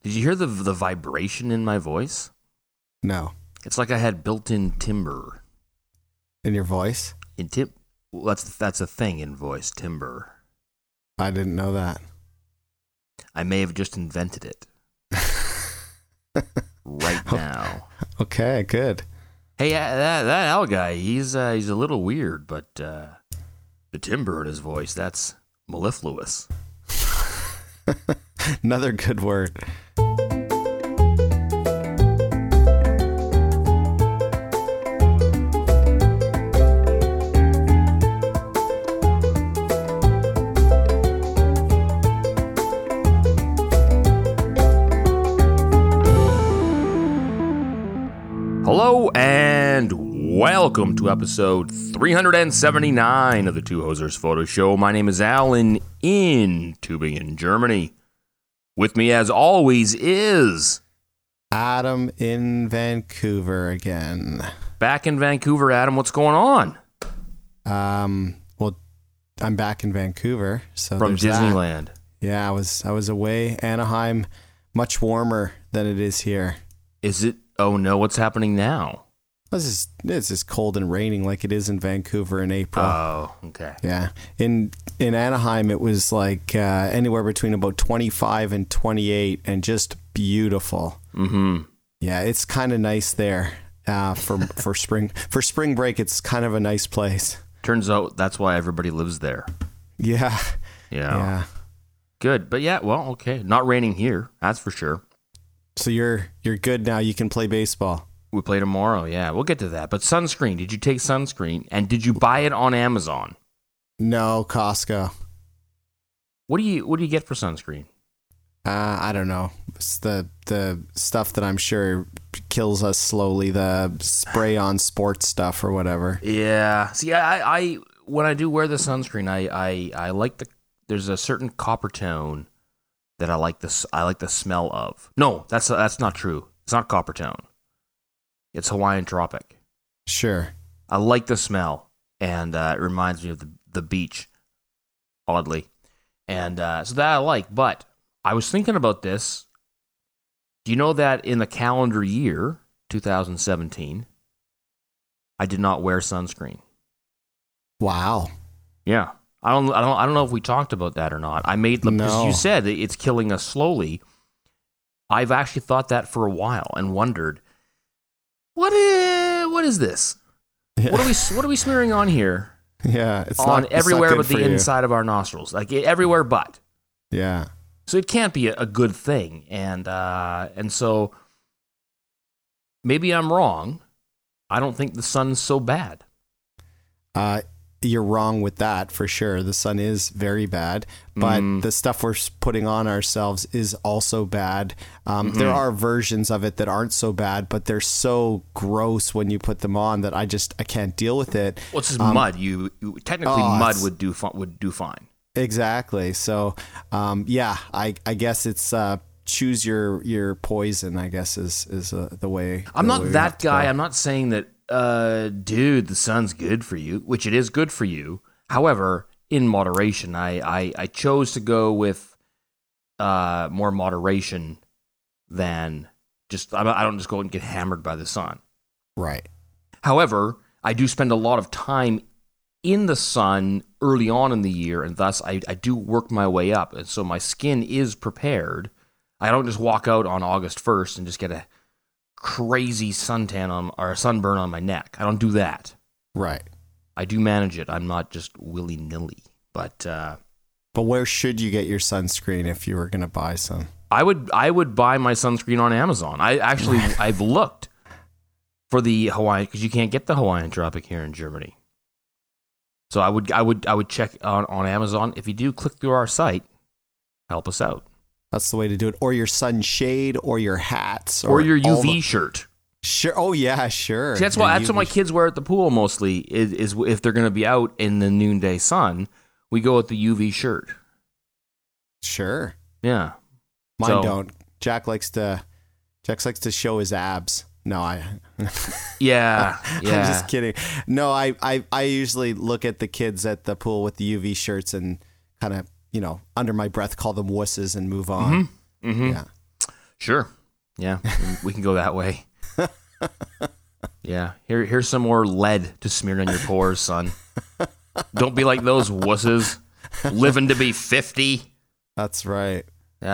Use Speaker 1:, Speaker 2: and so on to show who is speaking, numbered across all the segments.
Speaker 1: Did you hear the vibration in my voice?
Speaker 2: No.
Speaker 1: It's like I had built-in timbre.
Speaker 2: In your voice?
Speaker 1: Well, that's a thing in voice, timbre.
Speaker 2: I didn't know that.
Speaker 1: I may have just invented it. Right now.
Speaker 2: Okay, good.
Speaker 1: Hey, that Al guy, he's a little weird, but the timbre in his voice, that's mellifluous.
Speaker 2: Another good word.
Speaker 1: Hello and welcome to episode 379 of the Two Hosers Photo Show. My name is Alan in Tübingen, Germany. With me as always is
Speaker 2: Adam in Vancouver again.
Speaker 1: Back in Vancouver. Adam, what's going on?
Speaker 2: Well, I'm back in Vancouver, so
Speaker 1: From
Speaker 2: there's that.
Speaker 1: Disneyland.
Speaker 2: Yeah, I was away. Anaheim, much warmer than it is here.
Speaker 1: Is it? Oh no, what's happening now?
Speaker 2: It's just cold and raining like it is in Vancouver in April.
Speaker 1: Oh, okay.
Speaker 2: Yeah. In Anaheim, it was like anywhere between about 25 and 28 and just beautiful.
Speaker 1: Mm-hmm.
Speaker 2: Yeah, it's kind of nice there for spring. For spring break, it's kind of a nice place.
Speaker 1: Turns out that's why everybody lives there.
Speaker 2: Yeah.
Speaker 1: Yeah. Good. But yeah, well, okay. Not raining here, that's for sure.
Speaker 2: So you're good now. You can play baseball.
Speaker 1: We play tomorrow, yeah. We'll get to that. But sunscreen, did you take sunscreen? And did you buy it on Amazon?
Speaker 2: No, Costco.
Speaker 1: What do you get for sunscreen?
Speaker 2: I don't know. It's the stuff that I'm sure kills us slowly, the spray on sports stuff or whatever.
Speaker 1: Yeah. See, I when I do wear the sunscreen, I like there's a certain copper tone that I like the smell of. No, that's not true. It's not copper tone. It's Hawaiian Tropic.
Speaker 2: Sure.
Speaker 1: I like the smell, and it reminds me of the beach, oddly. And so that I like, but I was thinking about this. Do you know that in the calendar year, 2017, I did not wear sunscreen?
Speaker 2: Wow.
Speaker 1: Yeah. I don't know if we talked about that or not. Because you said it's killing us slowly. I've actually thought that for a while and wondered, what is this?
Speaker 2: Yeah.
Speaker 1: What are we smearing on here?
Speaker 2: Yeah, it's
Speaker 1: on
Speaker 2: not
Speaker 1: everywhere
Speaker 2: good
Speaker 1: but the
Speaker 2: for you.
Speaker 1: inside of our nostrils, like everywhere but.
Speaker 2: Yeah.
Speaker 1: So it can't be a good thing, and so maybe I'm wrong. I don't think the sun's so bad.
Speaker 2: You're wrong with that for sure. The sun is very bad, but the stuff we're putting on ourselves is also bad. There are versions of it that aren't so bad, but they're so gross when you put them on that I can't deal with it.
Speaker 1: Well, it's just mud. You technically mud would do fine.
Speaker 2: Exactly. So, I guess it's choose your poison, I guess is the way.
Speaker 1: I'm not that guy. I'm not saying that. Dude, the sun's good for you, which it is good for you. However, in moderation, I chose to go with more moderation than just, I don't just go and get hammered by the sun.
Speaker 2: Right.
Speaker 1: However, I do spend a lot of time in the sun early on in the year, and thus I do work my way up. And so my skin is prepared. I don't just walk out on August 1st and just get a crazy suntan or a sunburn on my neck. I don't do that.
Speaker 2: Right.
Speaker 1: I do manage it. I'm not just willy-nilly. But
Speaker 2: where should you get your sunscreen if you were going to buy some?
Speaker 1: I would buy my sunscreen on Amazon. I've looked for the Hawaiian, because you can't get the Hawaiian Tropic here in Germany. So I would check on Amazon. If you do, click through our site. Help us out.
Speaker 2: That's the way to do it. Or your sunshade, or your hats,
Speaker 1: or your UV shirt.
Speaker 2: Sure. Oh yeah, sure.
Speaker 1: See, that's what my kids wear at the pool mostly. Is if they're going to be out in the noonday sun, we go with the UV shirt.
Speaker 2: Sure.
Speaker 1: Yeah.
Speaker 2: Mine don't. Jack likes to show his abs. No,
Speaker 1: Yeah.
Speaker 2: I'm just kidding. No, I usually look at the kids at the pool with the UV shirts and kind of, under my breath, call them wusses and move on.
Speaker 1: Mm-hmm.
Speaker 2: Yeah.
Speaker 1: Sure. Yeah, we can go that way. Yeah, here's some more lead to smear on your pores, son. Don't be like those wusses living to be 50.
Speaker 2: That's right.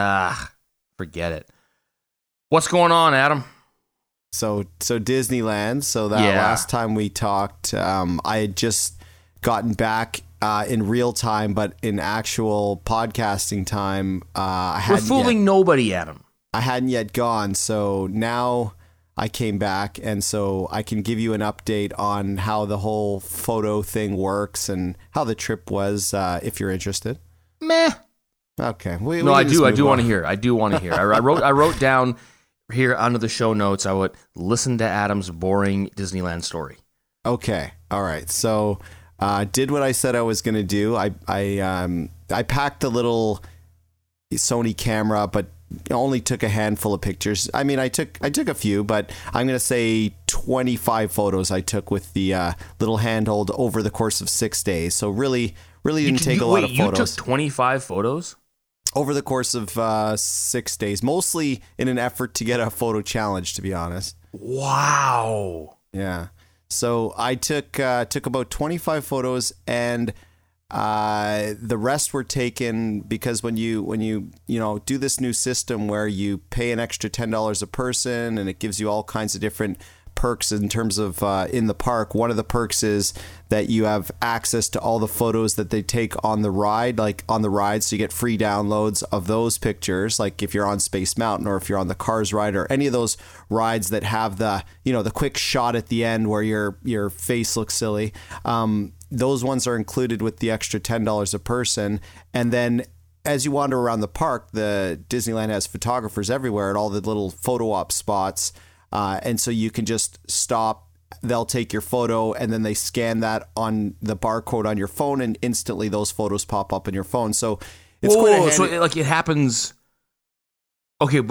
Speaker 1: Forget it. What's going on, Adam?
Speaker 2: So Disneyland. So that last time we talked, I had just gotten back in real time, but in actual podcasting time,
Speaker 1: We're fooling nobody, Adam.
Speaker 2: I hadn't yet gone. So now I came back, and so I can give you an update on how the whole photo thing works and how the trip was, if you're interested.
Speaker 1: Meh.
Speaker 2: Okay.
Speaker 1: I do want to hear. I wrote down here under the show notes. I would listen to Adam's boring Disneyland story.
Speaker 2: Okay. All right. So, did what I said I was going to do. I packed a little Sony camera, but only took a handful of pictures. I mean, I took a few, but I'm going to say 25 photos I took with the little handheld over the course of 6 days. So really didn't take a lot of photos.
Speaker 1: You took 25 photos?
Speaker 2: Over the course of 6 days, mostly in an effort to get a photo challenge, to be honest. Wow. Yeah. So I took about 25 photos, and the rest were taken because when you do this new system where you pay an extra $10 a person, and it gives you all kinds of different perks in terms of in the park. One of the perks is that you have access to all the photos that they take on the ride, like on the ride. So you get free downloads of those pictures, like if you're on Space Mountain or if you're on the Cars ride or any of those rides that have the quick shot at the end where your face looks silly. Those ones are included with the extra $10 a person. And then as you wander around the park, the Disneyland has photographers everywhere at all the little photo op spots. And so you can just stop, they'll take your photo, and then they scan that on the barcode on your phone, and instantly those photos pop up in your phone. So it's quite handy.
Speaker 1: So it happens. Okay,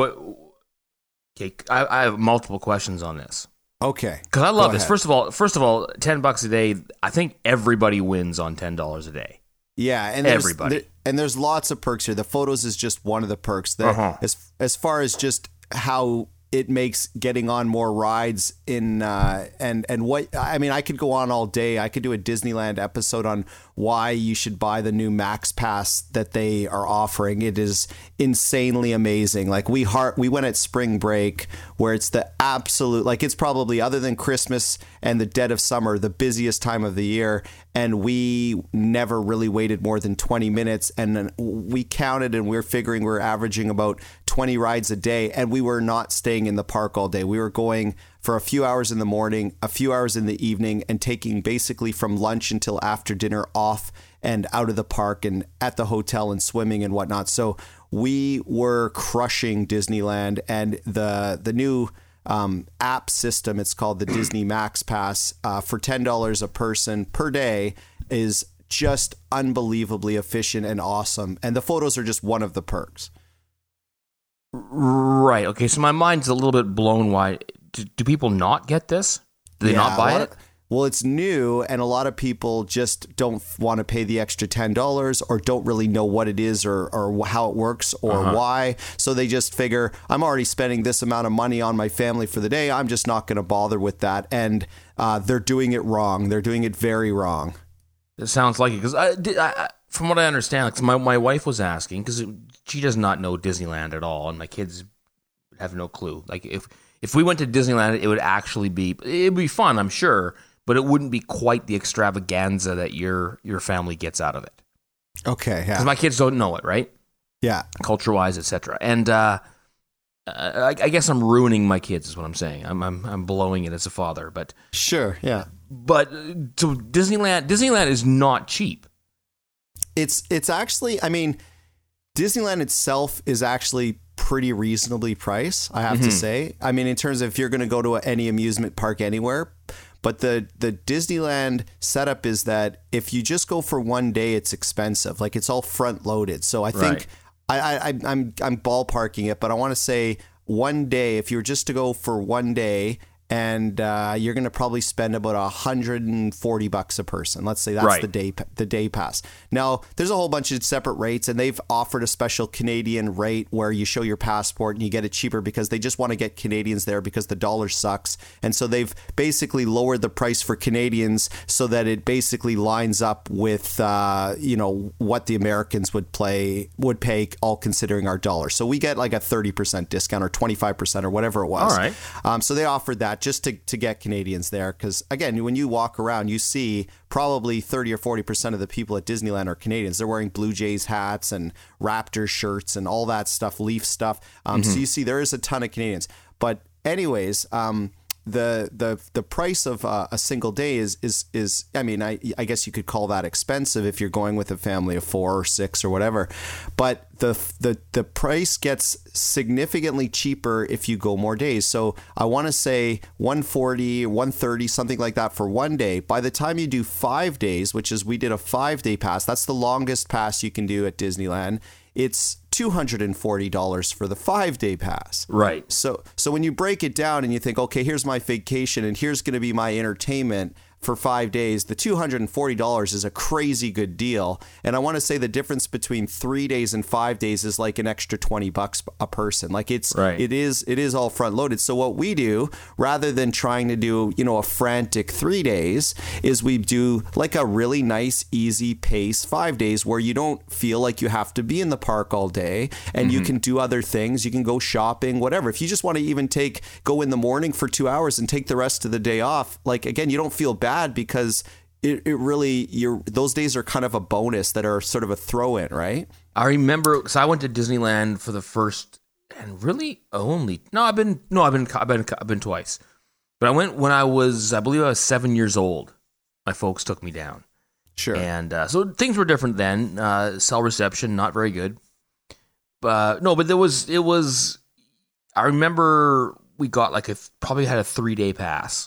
Speaker 1: I have multiple questions on this.
Speaker 2: Okay.
Speaker 1: Because I love this. First of all, $10 a day, I think everybody wins on $10 a day.
Speaker 2: Yeah, and everybody. There's lots of perks here. The photos is just one of the perks. As far as just how it makes getting on more rides in and what I mean, I could go on all day. I could do a Disneyland episode on why you should buy the new Max Pass that they are offering. It is insanely amazing. Like we went at spring break, where it's the absolute, like it's probably, other than Christmas and the dead of summer, the busiest time of the year. And we never really waited more than 20 minutes. And then we counted, and we're figuring we're averaging about 20 rides a day. And we were not staying in the park all day. We were going for a few hours in the morning, a few hours in the evening, and taking basically from lunch until after dinner off and out of the park and at the hotel and swimming and whatnot. So we were crushing Disneyland, and the new app system, it's called the Disney Max Pass, for $10 a person per day, is just unbelievably efficient and awesome. And the photos are just one of the perks.
Speaker 1: Right. Okay. So my mind's a little bit blown wide. Do people not get this? Do they not buy it?
Speaker 2: Well, it's new, and a lot of people just don't want to pay the extra $10 or don't really know what it is or how it works or why. So they just figure, I'm already spending this amount of money on my family for the day. I'm just not going to bother with that. And they're doing it wrong. They're doing it very wrong.
Speaker 1: It sounds like it. Because from what I understand, cause my wife was asking, because she does not know Disneyland at all, and my kids have no clue. Like if we went to Disneyland, it would be fun, I'm sure, but it wouldn't be quite the extravaganza that your family gets out of it.
Speaker 2: Okay, yeah.
Speaker 1: Because my kids don't know it, right?
Speaker 2: Yeah.
Speaker 1: Culture-wise, etc. And I guess I'm ruining my kids, is what I'm saying. I'm blowing it as a father, but
Speaker 2: sure, yeah.
Speaker 1: But so Disneyland is not cheap.
Speaker 2: It's actually, I mean, Disneyland itself is actually pretty reasonably priced, I have to say. I mean, in terms of if you're going to go to any amusement park anywhere. But the Disneyland setup is that if you just go for one day, it's expensive. Like it's all front loaded. So I think I'm ballparking it, but I want to say one day, if you were just to go for one day and you're going to probably spend about $140 a person. Let's say that's the day pass. Now, there's a whole bunch of separate rates, and they've offered a special Canadian rate where you show your passport and you get it cheaper because they just want to get Canadians there because the dollar sucks. And so they've basically lowered the price for Canadians so that it basically lines up with what the Americans would pay, all considering our dollar. So we get like a 30% discount or 25% or whatever it was.
Speaker 1: All right.
Speaker 2: So they offered that just to get Canadians there. Because again, when you walk around, you see probably 30 or 40% of the people at Disneyland are Canadians. They're wearing Blue Jays hats and Raptors shirts and all that stuff, Leaf stuff. So you see there is a ton of Canadians. But anyways, the price of a single day is I mean, I guess you could call that expensive if you're going with a family of 4 or 6 or whatever, but the price gets significantly cheaper if you go more days. So I want to say $140, $130, something like that for one day. By the time you do 5 days, which is we did a 5-day pass, that's the longest pass you can do at Disneyland. It's $240 for the 5-day pass.
Speaker 1: Right.
Speaker 2: So when you break it down and you think, okay, here's my vacation and here's going to be my entertainment for 5 days, the $240 is a crazy good deal. And I want to say the difference between 3 days and 5 days is like an extra $20 a person. Like it is all front loaded. So what we do, rather than trying to do, a frantic 3 days, is we do like a really nice, easy pace 5 days where you don't feel like you have to be in the park all day and you can do other things. You can go shopping, whatever. If you just want to even go in the morning for 2 hours and take the rest of the day off, like again, you don't feel bad because it really, those days are kind of a bonus that are sort of a throw-in, right?
Speaker 1: I remember because I went to Disneyland for the first and really only I've been twice, but I went when I believe I was 7 years old. My folks took me down.
Speaker 2: Sure.
Speaker 1: And so things were different then. Cell reception not very good. But it was. I remember we got probably had a 3-day pass.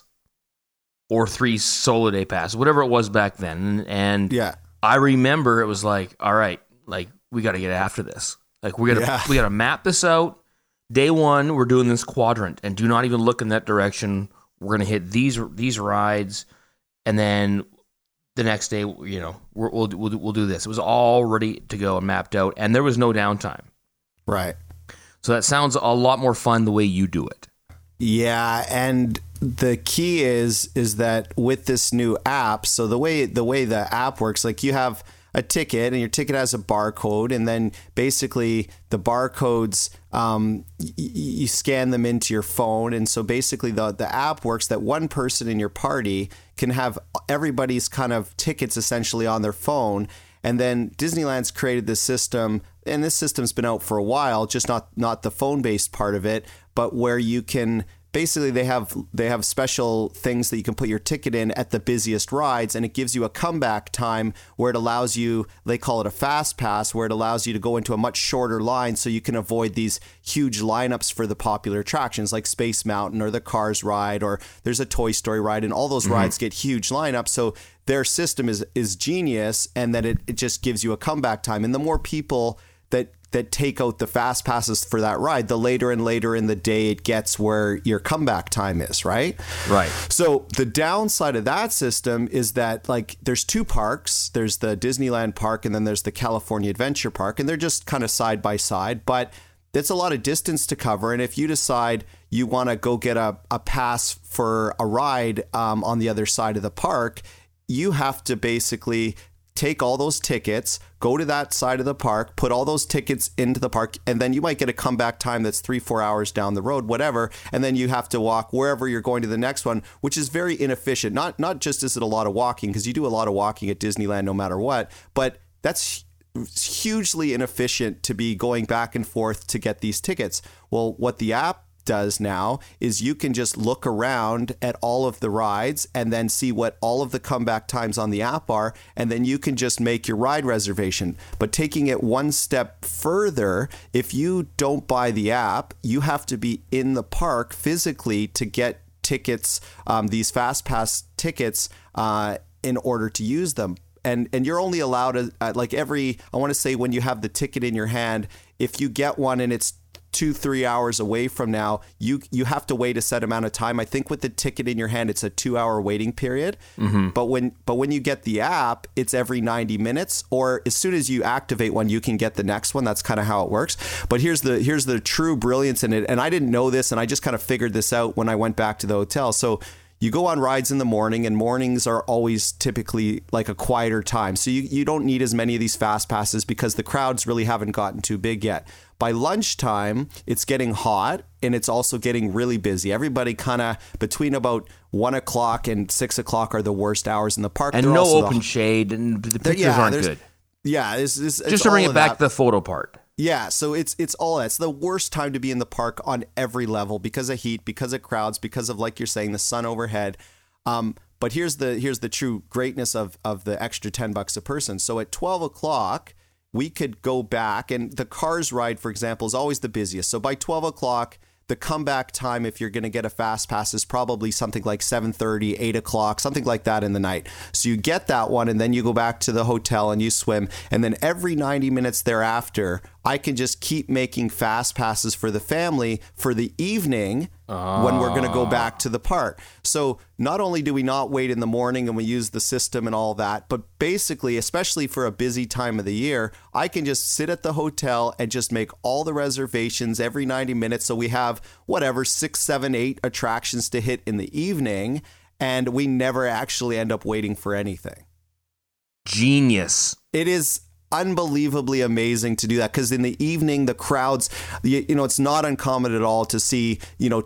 Speaker 1: Or 3 solo day pass, whatever it was back then. And
Speaker 2: yeah.
Speaker 1: I remember it was like, all right, like we got to get after this. Like we got to map this out. Day 1, we're doing this quadrant and do not even look in that direction. We're going to hit these rides. And then the next day, we'll do this. It was all ready to go and mapped out and there was no downtime.
Speaker 2: Right. So
Speaker 1: that sounds a lot more fun the way you do it.
Speaker 2: Yeah, and the key is that with this new app, so the way the app works, like you have a ticket and your ticket has a barcode, and then basically the barcodes, you scan them into your phone, and so basically the app works that one person in your party can have everybody's kind of tickets essentially on their phone. And then Disneyland's created this system, and this system's been out for a while, just not the phone-based part of it, but where you can basically they have special things that you can put your ticket in at the busiest rides, and it gives you a comeback time where it allows you, they call it a fast pass, where it allows you to go into a much shorter line so you can avoid these huge lineups for the popular attractions like Space Mountain or the Cars ride, or there's a Toy Story ride, and all those rides get huge lineups. So their system is genius, and that it just gives you a comeback time. And the more people that take out the fast passes for that ride, the later and later in the day it gets where your comeback time is, right?
Speaker 1: Right.
Speaker 2: So the downside of that system is that like there's 2 parks. There's the Disneyland Park and then there's the California Adventure Park, and they're just kind of side by side, but it's a lot of distance to cover. And if you decide you want to go get a pass for a ride on the other side of the park, you have to basically take all those tickets, go to that side of the park, put all those tickets into the park, and then you might get a comeback time that's 3-4 hours down the road, whatever, and then you have to walk wherever you're going to the next one, which is very inefficient. Not just is it a lot of walking, because you do a lot of walking at Disneyland no matter what, but that's hugely inefficient to be going back and forth to get these tickets. Well, what the app does now is you can just look around at all of the rides and then see what all of the comeback times on the app are, and then you can just make your ride reservation. But taking it one step further, if you don't buy the app, you have to be in the park physically to get tickets, these fast pass tickets, in order to use them. And you're only allowed to, I want to say when you have the ticket in your hand, if you get one and it's 2-3 hours away from now, you have to wait a set amount of time. I think with the ticket in your hand, it's a 2-hour waiting period. But when you get the app, it's every 90 minutes, or as soon as you activate one, you can get the next one. That's kind of how it works. But here's the true brilliance in it. And I didn't know this, and I just kind of figured this out when I went back to the hotel. So you go on rides in the morning, and mornings are always typically like a quieter time. So you don't need as many of these fast passes because the crowds really haven't gotten too big yet. By lunchtime, it's getting hot, and it's also getting really busy. Everybody kind of between about 1 o'clock and 6 o'clock are the worst hours in the park.
Speaker 1: And no open shade, and the pictures aren't good.
Speaker 2: Yeah.
Speaker 1: Just to bring it back to the photo part.
Speaker 2: Yeah, so it's all that. It's the worst time to be in the park on every level because of heat, because of crowds, because of, like you're saying, the sun overhead. But here's the true greatness of the extra $10 a person. So at 12 o'clock, we could go back, and the Cars ride, for example, is always the busiest. So by 12 o'clock, the comeback time, if you're going to get a fast pass, is probably something like 7:30, 8 o'clock, something like that in the night. So you get that one, and then you go back to the hotel and you swim. And then every 90 minutes thereafter, I can just keep making fast passes for the family for the evening when we're going to go back to the park. So not only do we not wait in the morning and we use the system and all that, but basically, especially for a busy time of the year, I can just sit at the hotel and just make all the reservations every 90 minutes. So we have whatever, 6, 7, 8 attractions to hit in the evening, and we never actually end up waiting for anything.
Speaker 1: Genius.
Speaker 2: It is unbelievably amazing to do that, because in the evening the crowds, it's not uncommon at all to see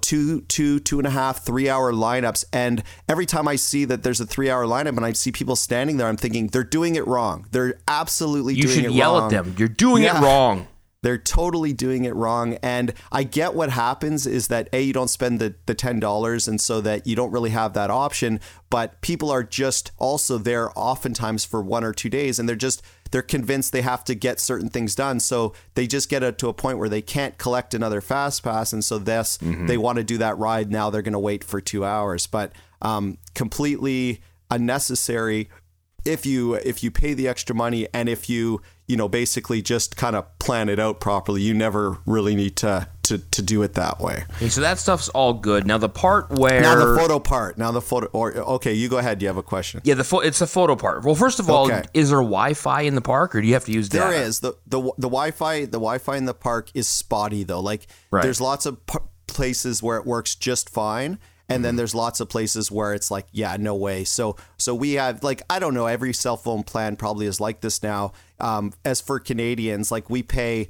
Speaker 2: 2.5, 3 hour lineups, and every time I see that there's a 3 hour lineup and I see people standing there, I'm thinking they're doing it wrong. They're absolutely doing it wrong.
Speaker 1: You should yell at them. You're doing it wrong.
Speaker 2: They're totally doing it wrong. And I get what happens is that you don't spend the $10, and so that you don't really have that option, but people are just also there oftentimes for 1 or 2 days, and they're convinced they have to get certain things done. So they just get to a point where they can't collect another fast pass. And so they want to do that ride. Now they're going to wait for 2 hours, but completely unnecessary if you pay the extra money, and if you basically just kind of plan it out properly. You never really need to do it that way.
Speaker 1: Okay, so that stuff's all good. Now the part where...
Speaker 2: Now the photo part. Okay, you go ahead. Do you have a question?
Speaker 1: Yeah, it's the photo part. Well, first of all, is there Wi-Fi in the park, or do you have to use data?
Speaker 2: There is. The Wi-Fi in the park is spotty, though. Like, there's lots of places where it works just fine. And then there's lots of places where it's like, yeah, no way. So we have, like, I don't know, every cell phone plan probably is like this now. As for Canadians, like, we pay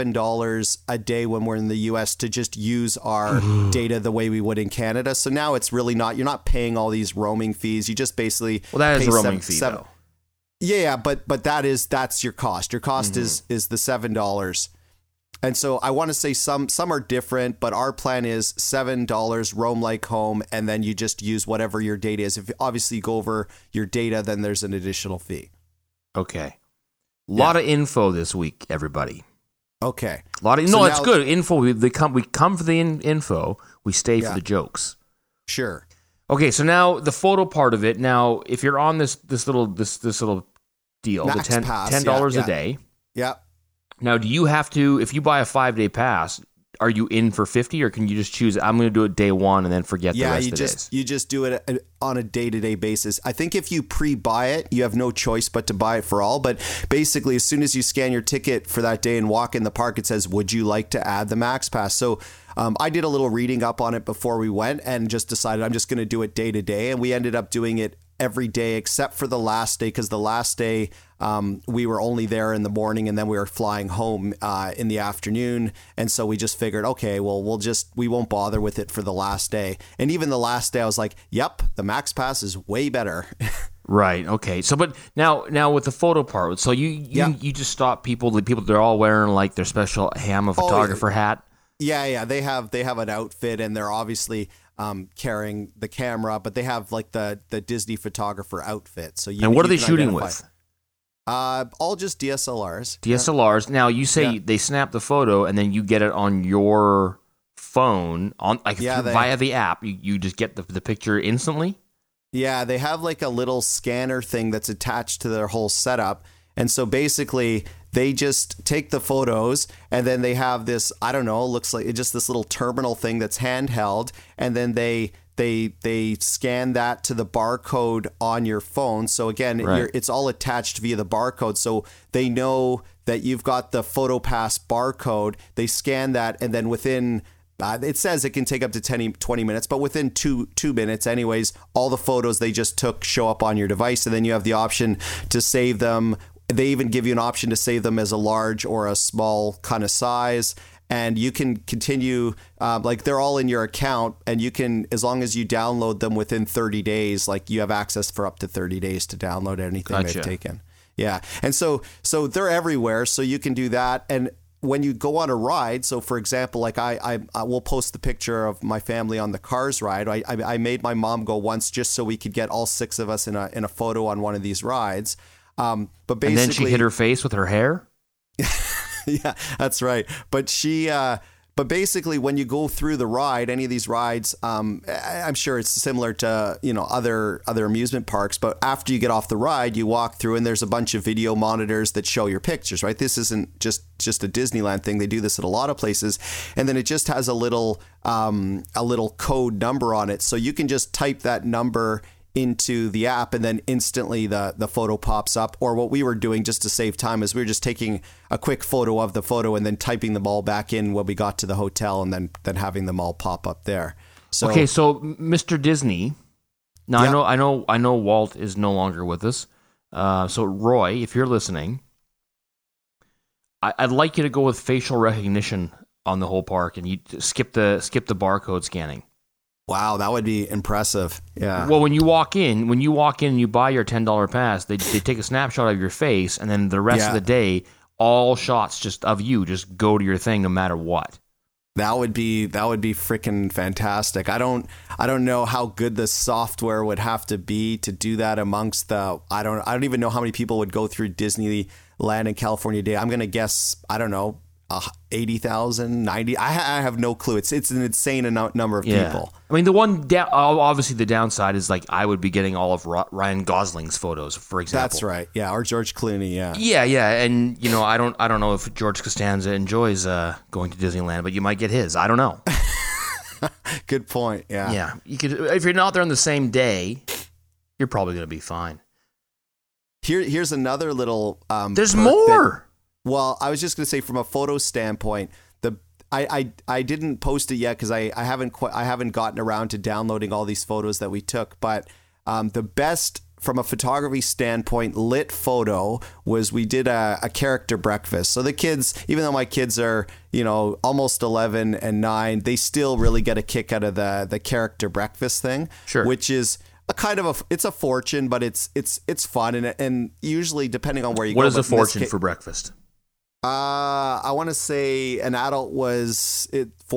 Speaker 2: $7 a day when we're in the US to just use our data the way we would in Canada. So now it's really you're not paying all these roaming fees. You just basically...
Speaker 1: Well, that is a roaming fee, though.
Speaker 2: Yeah, but that's your cost. Your cost is the $7. And so I want to say some are different, but our plan is $7, roam like home, and then you just use whatever your data is. If obviously you go over your data, then there's an additional fee.
Speaker 1: Okay. A lot of info this week, everybody.
Speaker 2: Okay.
Speaker 1: It's good info. We come for the info. We stay for the jokes.
Speaker 2: Sure.
Speaker 1: Okay, so now the photo part of it. Now, if you're on this little deal,
Speaker 2: Max
Speaker 1: the $10 a day.
Speaker 2: Yeah.
Speaker 1: Now, do you have to, if you buy a 5-day pass, are you in for 50, or can you just choose, I'm going to do it day one and then forget the rest of the days?
Speaker 2: You just do it on a day-to-day basis. I think if you pre-buy it, you have no choice but to buy it for all. But basically, as soon as you scan your ticket for that day and walk in the park, it says, would you like to add the Max Pass? So I did a little reading up on it before we went and just decided I'm just going to do it day to day. And we ended up doing it every day except for the last day, because the last day we were only there in the morning and then we were flying home in the afternoon. And so we just figured, okay, well, we won't bother with it for the last day. And even the last day I was like, yep, the Max Pass is way better.
Speaker 1: Right. Okay. So, but now with the photo part, so you just stop people. The people, they're all wearing like their special, hey, I'm a photographer hat.
Speaker 2: Yeah. They have an outfit, and they're obviously carrying the camera, but they have like the Disney photographer outfit. So
Speaker 1: what are they shooting with?
Speaker 2: All just DSLRs.
Speaker 1: DSLRs. Yeah. Now you say they snap the photo and then you get it on your phone via the app. You just get the picture instantly.
Speaker 2: Yeah, they have like a little scanner thing that's attached to their whole setup. And so basically they just take the photos, and then they have this, I don't know, looks like just this little terminal thing that's handheld, and then they scan that to the barcode on your phone. So again, it's all attached via the barcode. So they know that you've got the PhotoPass barcode. They scan that, and then within it says it can take up to 20 minutes, but within two minutes anyways, all the photos they just took show up on your device, and then you have the option to save them. They even give you an option to save them as a large or a small kind of size. And you can continue, like they're all in your account, and you can, as long as you download them within 30 days, like you have access for up to 30 days to download anything they've taken. Yeah. And so they're everywhere. So you can do that. And when you go on a ride, so for example, like I will post the picture of my family on the Cars ride. I made my mom go once just so we could get all 6 of us in a photo on one of these rides. But basically,
Speaker 1: and then she hit her face with her hair.
Speaker 2: Yeah, that's right. But but basically, when you go through the ride, any of these rides, I'm sure it's similar to other amusement parks. But after you get off the ride, you walk through, and there's a bunch of video monitors that show your pictures. Right? This isn't just a Disneyland thing. They do this at a lot of places, and then it just has a little code number on it, so you can just type that number into the app, and then instantly the photo pops up. Or what we were doing just to save time is we were just taking a quick photo of the photo and then typing them all back in when we got to the hotel, and then having them all pop up there. So
Speaker 1: okay, so Mr. Disney. Now yeah. I know Walt is no longer with us. So Roy, if you're listening, I'd like you to go with facial recognition on the whole park, and you skip the barcode scanning.
Speaker 2: Wow, that would be impressive. Yeah.
Speaker 1: Well, when you walk in and you buy your $10 pass, they take a snapshot of your face, and then the rest of the day, all shots just of you just go to your thing no matter what.
Speaker 2: That would be freaking fantastic. I don't know how good the software would have to be to do that amongst the I don't even know how many people would go through Disneyland and California Day. I'm going to guess, I don't know, 80,000, 90. I have no clue. It's an insane number of people.
Speaker 1: I mean, obviously the downside is like I would be getting all of Ryan Gosling's photos, for example.
Speaker 2: That's right. Yeah, or George Clooney. Yeah.
Speaker 1: Yeah, and I don't know if George Costanza enjoys going to Disneyland, but you might get his. I don't know.
Speaker 2: Good point. Yeah.
Speaker 1: Yeah, you could, if you're not there on the same day, you're probably going to be fine.
Speaker 2: Here's another little.
Speaker 1: There's more.
Speaker 2: Well, I was just going to say, from a photo standpoint, I didn't post it yet because I haven't gotten around to downloading all these photos that we took. But the best, from a photography standpoint, lit photo was we did a character breakfast. So the kids, even though my kids are almost 11 and 9, they still really get a kick out of the character breakfast thing.
Speaker 1: Sure.
Speaker 2: Which is a kind of it's a fortune, but it's fun, and usually depending on where you go.
Speaker 1: What is a fortune for breakfast?
Speaker 2: I want to say an adult was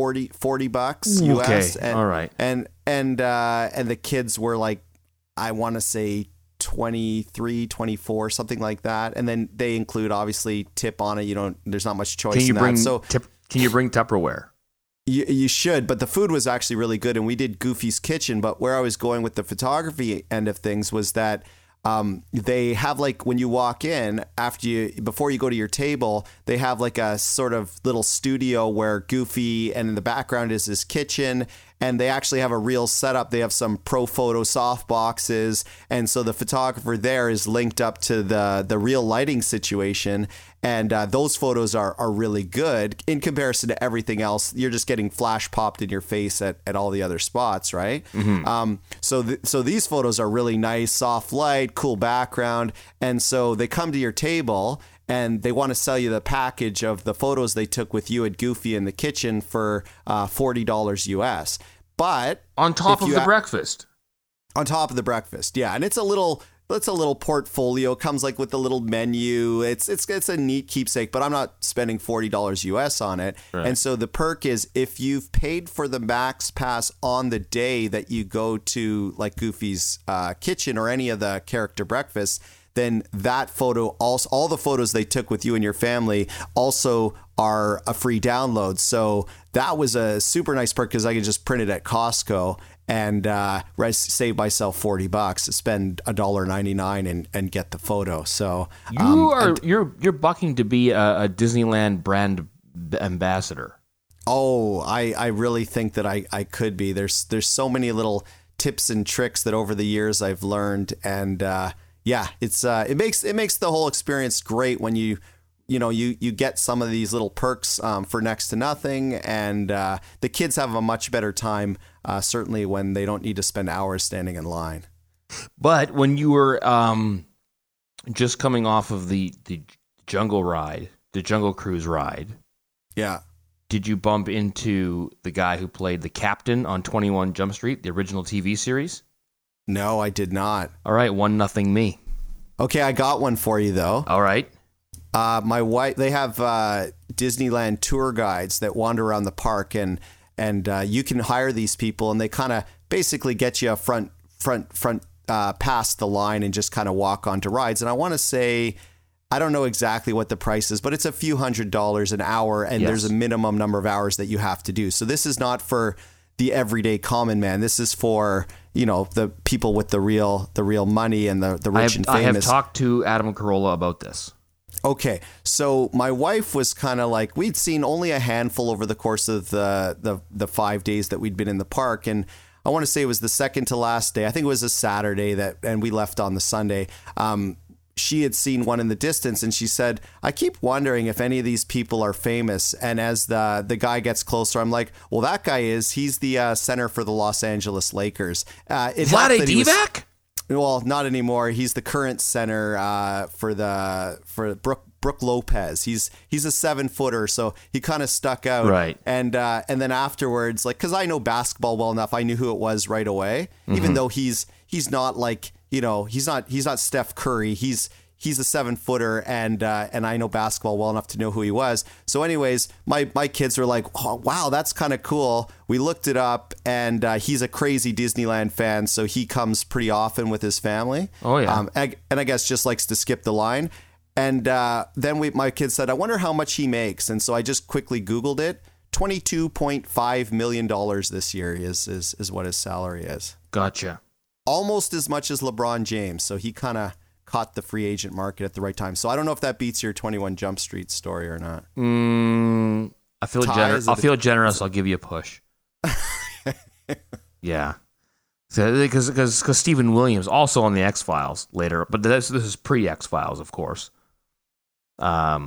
Speaker 2: $40 US.
Speaker 1: Okay. All right.
Speaker 2: And the kids were like, I want to say 23, 24, something like that. And then they include obviously tip on it. There's not much choice in that.
Speaker 1: Can you bring Tupperware?
Speaker 2: You should, but the food was actually really good, and we did Goofy's Kitchen. But where I was going with the photography end of things was that they have, like, when you walk in, before you go to your table, they have like a sort of little studio where Goofy, and in the background is his kitchen, and they actually have a real setup. They have some Profoto soft boxes, and so the photographer there is linked up to the real lighting situation, and those photos are really good in comparison to everything else. You're just getting flash popped in your face at all the other spots, right? Mm-hmm. So these photos are really nice, soft light, cool background, and so they come to your table and they want to sell you the package of the photos they took with you and Goofy in the kitchen for $40 US. But
Speaker 1: on top of the breakfast.
Speaker 2: On top of the breakfast, yeah, and it's a little portfolio. It comes like with a little menu. It's a neat keepsake, but I'm not spending $40 US on it. Right. And so the perk is, if you've paid for the Max Pass on the day that you go to like Goofy's kitchen or any of the character breakfasts, then that photo, also all the photos they took with you and your family also are a free download. So that was a super nice perk because I could just print it at Costco and save myself $40 to spend $1.99 and get the photo. So
Speaker 1: you're bucking to be a Disneyland brand ambassador.
Speaker 2: Oh, I really think that I could be. There's so many little tips and tricks that over the years I've learned, and it makes the whole experience great when you get some of these little perks for next to nothing, and the kids have a much better time certainly when they don't need to spend hours standing in line.
Speaker 1: But when you were just coming off of the jungle ride, the Jungle Cruise ride,
Speaker 2: yeah.
Speaker 1: Did you bump into the guy who played the captain on 21 Jump Street, the original TV series?
Speaker 2: No, I did not.
Speaker 1: All right, 1-0 me.
Speaker 2: Okay, I got one for you though.
Speaker 1: All right.
Speaker 2: My wife, they have Disneyland tour guides that wander around the park, and you can hire these people, and they kind of basically get you a front past the line and just kind of walk onto rides. And I want to say, I don't know exactly what the price is, but it's a few $100s an hour, and there's a minimum number of hours that you have to do. So this is not for the everyday common man. This is for, the people with the real money and the rich and famous.
Speaker 1: I have talked to Adam Carolla about this.
Speaker 2: Okay, so my wife was kind of like, we'd seen only a handful over the course of the 5 days that we'd been in the park, and I want to say it was the second to last day. I think it was a Saturday and we left on the Sunday. She had seen one in the distance, and she said, I keep wondering if any of these people are famous. And as the guy gets closer, I'm like, well, that guy he's the center for the Los Angeles Lakers.
Speaker 1: Vlade Divac?
Speaker 2: Well, not anymore. He's the current center for Brooke Lopez. He's a 7-footer, so he kind of stuck out.
Speaker 1: Right.
Speaker 2: And then afterwards, like, because I know basketball well enough, I knew who it was right away. Mm-hmm. Even though he's not like, he's not Steph Curry. He's a 7-footer, and I know basketball well enough to know who he was. So anyways, my kids were like, oh, wow, that's kind of cool. We looked it up, and he's a crazy Disneyland fan, so he comes pretty often with his family.
Speaker 1: Oh, yeah.
Speaker 2: And I guess just likes to skip the line. And then my kids said, I wonder how much he makes. And so I just quickly Googled it. $22.5 million this year is what his salary is.
Speaker 1: Gotcha.
Speaker 2: Almost as much as LeBron James. So he kind of caught the free agent market at the right time. So I don't know if that beats your 21 Jump Street story or not.
Speaker 1: I feel generous. I'll feel generous. I'll give you a push. Yeah. Because Stephen Williams also on the X-Files later, but this is pre-X-Files, of course. Yeah,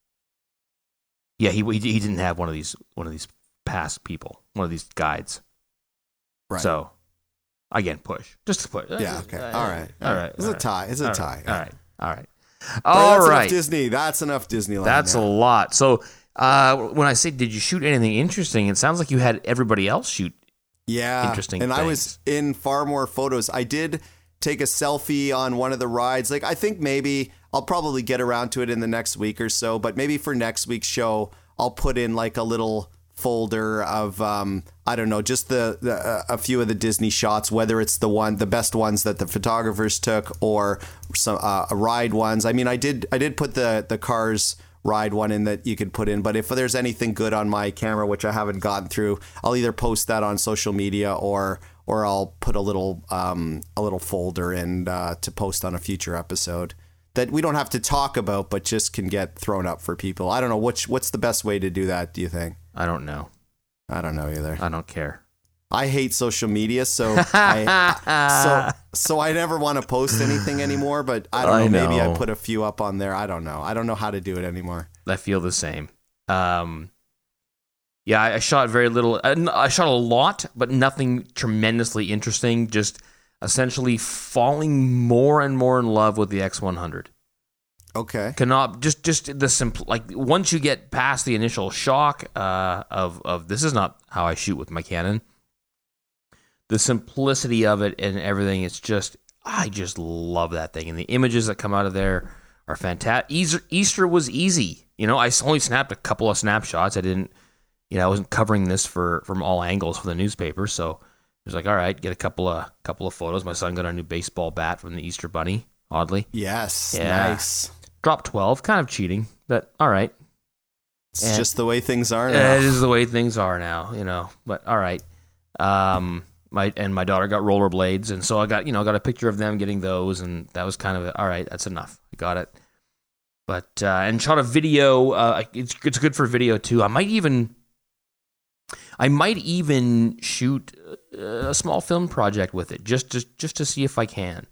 Speaker 1: he didn't have one of these past people, one of these guides.
Speaker 2: Right.
Speaker 1: So again, push. Just push.
Speaker 2: Yeah. Okay. All right. It's a tie. It's a tie.
Speaker 1: All right.
Speaker 2: That's enough Disney. That's enough Disneyland.
Speaker 1: That's a lot. So when I say, did you shoot anything interesting? It sounds like you had everybody else shoot.
Speaker 2: Yeah.
Speaker 1: Interesting.
Speaker 2: And
Speaker 1: things.
Speaker 2: I was in far more photos. I did take a selfie on one of the rides. Like, I think maybe I'll probably get around to it in the next week or so, but maybe for next week's show, I'll put in like a little folder of, I don't know, just a few of the Disney shots, whether it's the best ones that the photographers took or some ride ones. I mean, I did put the Cars ride one in that you could put in, but if there's anything good on my camera, which I haven't gotten through, I'll either post that on social media or I'll put a little folder in to post on a future episode that we don't have to talk about, but just can get thrown up for people. I don't know what's the best way to do that, do you think?
Speaker 1: I don't know.
Speaker 2: I don't know either.
Speaker 1: I don't care.
Speaker 2: I hate social media, so I never want to post anything anymore, but I don't know. Maybe I put a few up on there. I don't know. I don't know how to do it anymore.
Speaker 1: I feel the same. Yeah, I shot very little. I shot a lot, but nothing tremendously interesting. Just essentially falling more and more in love with the X100.
Speaker 2: Okay.
Speaker 1: Cannot just the simple, like, once you get past the initial shock of this is not how I shoot with my Canon. The simplicity of it and everything, it's just, I just love that thing. And the images that come out of there are fantastic. Easter was easy. I only snapped a couple of snapshots. I didn't, I wasn't covering this from all angles for the newspaper. So it was like, all right, get a couple of photos. My son got a new baseball bat from the Easter Bunny. oddly.
Speaker 2: Yes.
Speaker 1: Yeah.
Speaker 2: Nice.
Speaker 1: Dropped 12, kind of cheating, but all right.
Speaker 2: It's just the way things are now.
Speaker 1: It is the way things are now, but all right. My daughter got rollerblades, and so I got a picture of them getting those, and that was kind of all right. That's enough. I got it. But and shot a video. It's good for video too. I might even shoot a small film project with it, just to see if I can.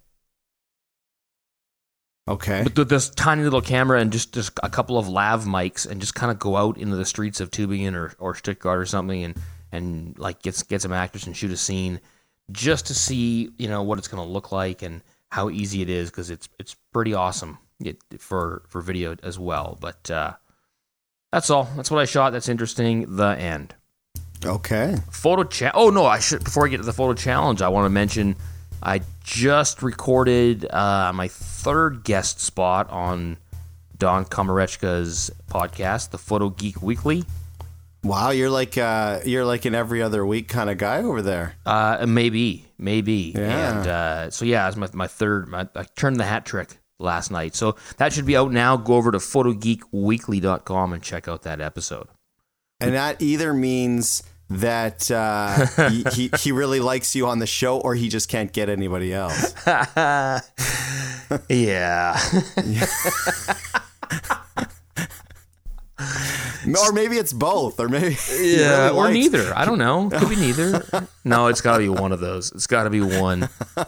Speaker 2: Okay.
Speaker 1: With this tiny little camera and just a couple of lav mics, and just kind of go out into the streets of Tübingen or Stuttgart or something, and like get some actors and shoot a scene, just to see what it's going to look like and how easy it is, because it's pretty awesome for video as well. But that's all. That's what I shot. That's interesting. The end.
Speaker 2: Okay.
Speaker 1: Before I get to the photo challenge, I want to mention I just recorded my third guest spot on Don Komarechka's podcast, the Photo Geek Weekly.
Speaker 2: Wow, you're like an every other week kind of guy over there.
Speaker 1: Maybe.
Speaker 2: Yeah.
Speaker 1: And it was my third. I turned the hat trick last night, so that should be out now. Go over to photogeekweekly.com and check out that episode.
Speaker 2: And that either means that he really likes you on the show, or he just can't get anybody else.
Speaker 1: Yeah.
Speaker 2: Or maybe it's both, or maybe
Speaker 1: or neither. I don't know. Could be neither. No, it's got to be one of those. It's got to be one.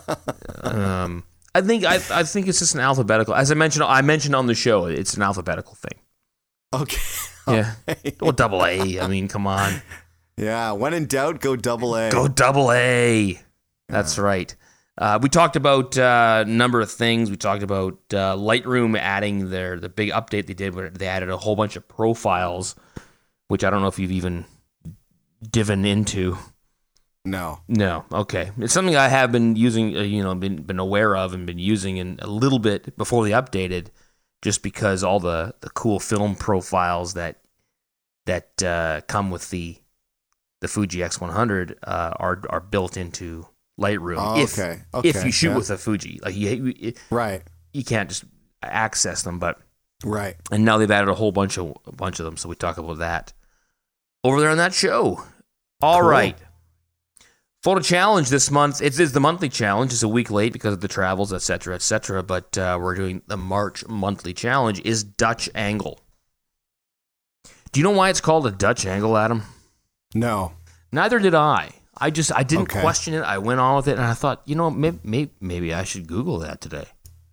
Speaker 1: I think it's just an alphabetical. As I mentioned on the show, it's an alphabetical thing.
Speaker 2: Okay.
Speaker 1: Yeah. Well, double A. I mean, come on.
Speaker 2: Yeah. When in doubt, go double A.
Speaker 1: Go double A. That's right. We talked about a number of things. We talked about Lightroom adding the big update they did, where they added a whole bunch of profiles, which I don't know if you've even divin into.
Speaker 2: No.
Speaker 1: Okay. It's something I have been using, been aware of and been using in a little bit before they updated, just because all the cool film profiles that come with the Fuji X100 are built into Lightroom.
Speaker 2: Oh,
Speaker 1: if you shoot with a Fuji, like you can't just access them. But
Speaker 2: right,
Speaker 1: and now they've added a bunch of them. So we talk about that over there on that show. All right. Photo challenge this month. It is the monthly challenge. It's a week late because of the travels, etc., etc. But we're doing the March monthly challenge. Is Dutch angle. Do you know why it's called a Dutch angle, Adam?
Speaker 2: No.
Speaker 1: Neither did I. I didn't question it. I went on with it, and I thought, maybe I should Google that today.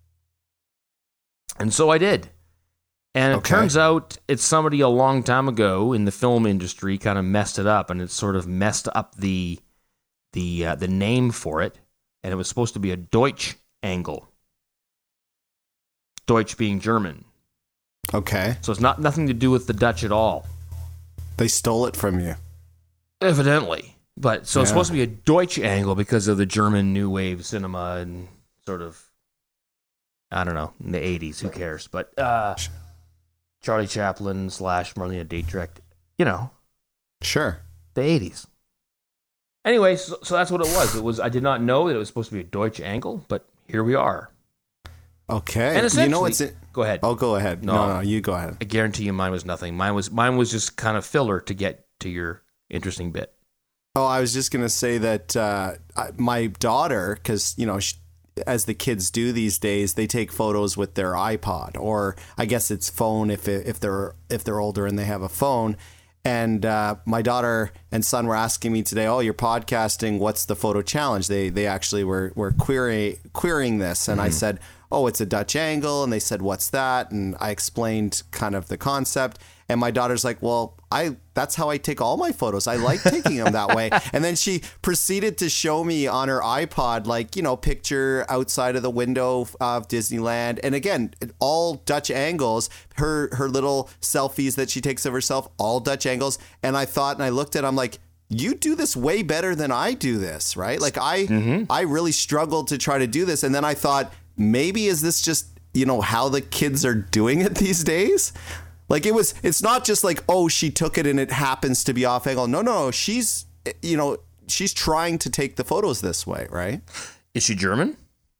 Speaker 1: And so I did. And it turns out it's somebody a long time ago in the film industry kind of messed it up, and it sort of messed up the name for it, and it was supposed to be a Deutsch angle. Deutsch being German.
Speaker 2: Okay.
Speaker 1: So it's nothing to do with the Dutch at all.
Speaker 2: They stole it from you.
Speaker 1: Evidently. But so it's supposed to be a Deutsch angle because of the German new wave cinema and sort of, I don't know, in the 80s, who cares? But Charlie Chaplin / Marlene Dietrich,
Speaker 2: Sure.
Speaker 1: the 80s. Anyway, so that's what it was. I did not know that it was supposed to be a Deutsch angle, but here we are.
Speaker 2: Okay.
Speaker 1: And essentially,
Speaker 2: what's it?
Speaker 1: Go ahead.
Speaker 2: Oh, go ahead. No, you go ahead.
Speaker 1: I guarantee you mine was nothing. Mine was just kind of filler to get to your interesting bit.
Speaker 2: Oh, I was just going to say that my daughter, because, as the kids do these days, they take photos with their iPod, or I guess it's phone if they're older and they have a phone. And my daughter and son were asking me today, "Oh, you're podcasting. What's the photo challenge?" They actually were querying this, and I said, "Oh, it's a Dutch angle." And they said, "What's that?" And I explained kind of the concept. And my daughter's like, "Well, that's how I take all my photos. I like taking them that way." And then she proceeded to show me on her iPod, picture outside of the window of Disneyland. And again, all Dutch angles, her little selfies that she takes of herself, all Dutch angles. And I looked at it, I'm like, you do this way better than I do this, right? Like I really struggled to try to do this. And then I thought, maybe is this just, how the kids are doing it these days? Like it's not just like, oh, she took it and it happens to be off angle. No, she's trying to take the photos this way, right?
Speaker 1: Is she German?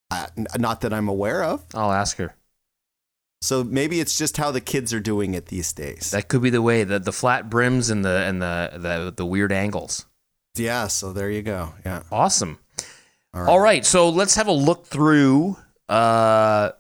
Speaker 2: Not that I'm aware of.
Speaker 1: I'll ask her.
Speaker 2: So maybe it's just how the kids are doing it these days.
Speaker 1: That could be the way, the flat brims and the weird angles.
Speaker 2: Yeah, so there you go. Yeah.
Speaker 1: Awesome. All right, so let's have a look through the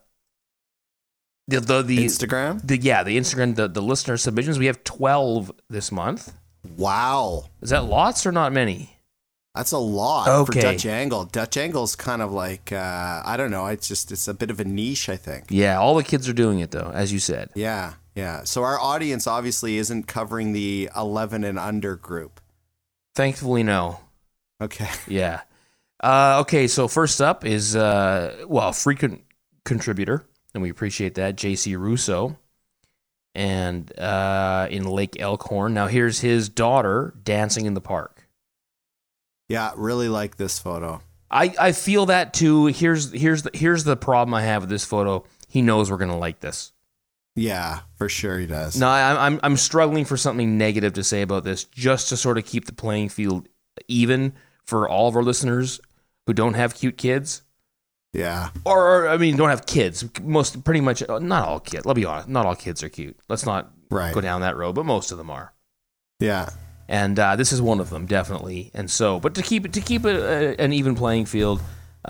Speaker 2: Instagram?
Speaker 1: The Instagram, the listener submissions. We have 12 this month.
Speaker 2: Wow.
Speaker 1: Is that lots or not many?
Speaker 2: That's a lot
Speaker 1: Okay.
Speaker 2: for Dutch Angle. Dutch Angle's kind of like, I don't know. It's a bit of a niche, I think.
Speaker 1: Yeah, all the kids are doing it, though, as you said.
Speaker 2: Yeah, yeah. So our audience obviously isn't covering the 11 and under group.
Speaker 1: Thankfully, no.
Speaker 2: Okay.
Speaker 1: Yeah. Okay, so first up is, frequent contributor, and we appreciate that, JC Russo, and in Lake Elkhorn. Now, here's his daughter dancing in the park.
Speaker 2: Yeah, really like this photo.
Speaker 1: I feel that too. Here's the problem I have with this photo. He knows we're gonna like this.
Speaker 2: Yeah, for sure he does.
Speaker 1: No, I'm struggling for something negative to say about this, just to sort of keep the playing field even for all of our listeners who don't have cute kids.
Speaker 2: Yeah.
Speaker 1: Or don't have kids. Pretty much, not all kids. Let's be honest, not all kids are cute. Let's not go down that road, but most of them are.
Speaker 2: Yeah.
Speaker 1: And this is one of them, definitely. And so, but to keep it an even playing field,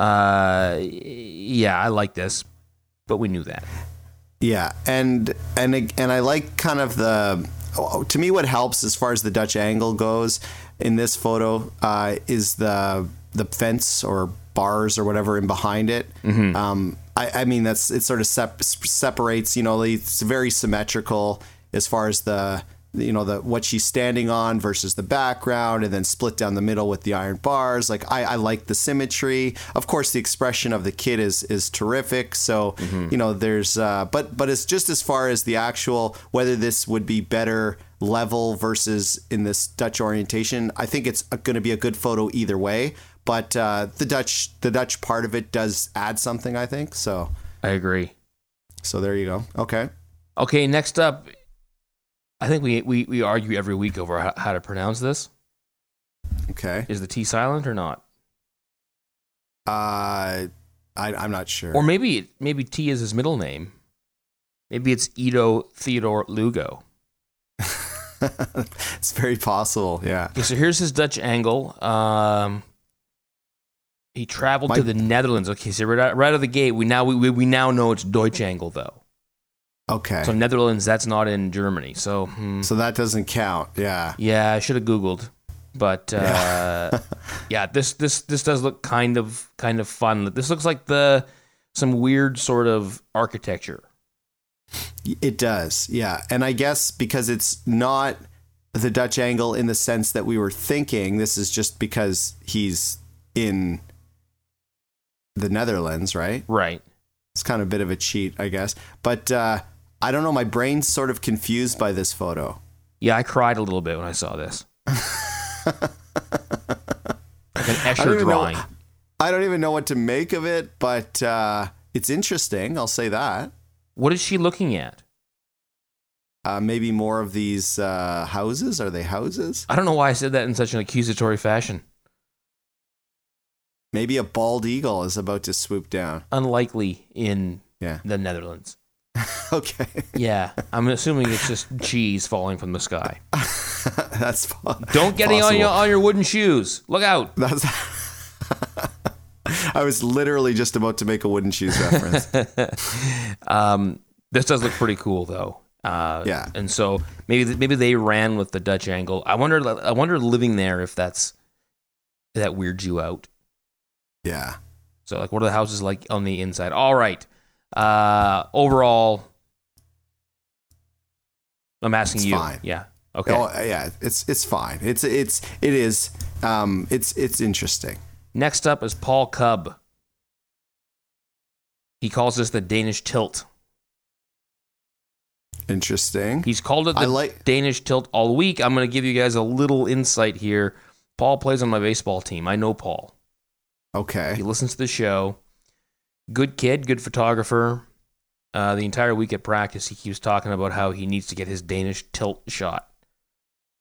Speaker 1: I like this, but we knew that.
Speaker 2: Yeah, and I like kind of to me what helps as far as the Dutch angle goes in this photo is the fence or bars or whatever in behind it. Mm-hmm. It sort of separates. It's very symmetrical as far as the what she's standing on versus the background, and then split down the middle with the iron bars. Like I like the symmetry. Of course, the expression of the kid is terrific. So there's but it's just as far as the actual whether this would be better level versus in this Dutch orientation. I think it's going to be a good photo either way. But the Dutch part of it does add something, I think. So
Speaker 1: I agree.
Speaker 2: So there you go. Okay.
Speaker 1: Next up. I think we argue every week over how to pronounce this.
Speaker 2: Okay.
Speaker 1: Is the T silent or not?
Speaker 2: I'm not sure.
Speaker 1: Or maybe T is his middle name. Maybe it's Ido Theodore Lugo.
Speaker 2: It's very possible, yeah.
Speaker 1: Okay, so here's his Dutch angle. He traveled to the Netherlands. Okay, so right out of the gate, we now know it's Deutsch angle, though.
Speaker 2: Okay.
Speaker 1: So Netherlands, that's not in Germany. So
Speaker 2: so that doesn't count. Yeah.
Speaker 1: Yeah, I should have Googled, but this does look kind of fun. This looks like some weird sort of architecture.
Speaker 2: It does, yeah. And I guess because it's not the Dutch angle in the sense that we were thinking, this is just because he's in the Netherlands, right?
Speaker 1: Right.
Speaker 2: It's kind of a bit of a cheat, I guess. But I don't know. My brain's sort of confused by this photo.
Speaker 1: Yeah, I cried a little bit when I saw this. Like an Escher drawing.
Speaker 2: I don't even know what to make of it, but it's interesting. I'll say that.
Speaker 1: What is she looking at?
Speaker 2: Maybe more of these houses. Are they houses?
Speaker 1: I don't know why I said that in such an accusatory fashion.
Speaker 2: Maybe a bald eagle is about to swoop down.
Speaker 1: Unlikely in the Netherlands.
Speaker 2: Okay.
Speaker 1: Yeah, I'm assuming it's just cheese falling from the sky.
Speaker 2: That's
Speaker 1: Don't get any on your wooden shoes. Look out.
Speaker 2: I was literally just about to make a wooden shoes reference.
Speaker 1: This does look pretty cool, though.
Speaker 2: Yeah.
Speaker 1: And so maybe they ran with the Dutch angle. I wonder living there if that weirds you out.
Speaker 2: Yeah.
Speaker 1: So like, what are the houses like on the inside? All right. Overall, I'm asking you.
Speaker 2: Fine.
Speaker 1: Yeah. Okay.
Speaker 2: Oh, yeah. It's fine. It is. It's interesting.
Speaker 1: Next up is Paul Cub. He calls this the Danish tilt.
Speaker 2: Interesting.
Speaker 1: He's called it the Danish tilt all week. I'm going to give you guys a little insight here. Paul plays on my baseball team. I know Paul.
Speaker 2: Okay.
Speaker 1: He listens to the show. Good kid, good photographer. The entire week at practice, he keeps talking about how he needs to get his Danish tilt shot.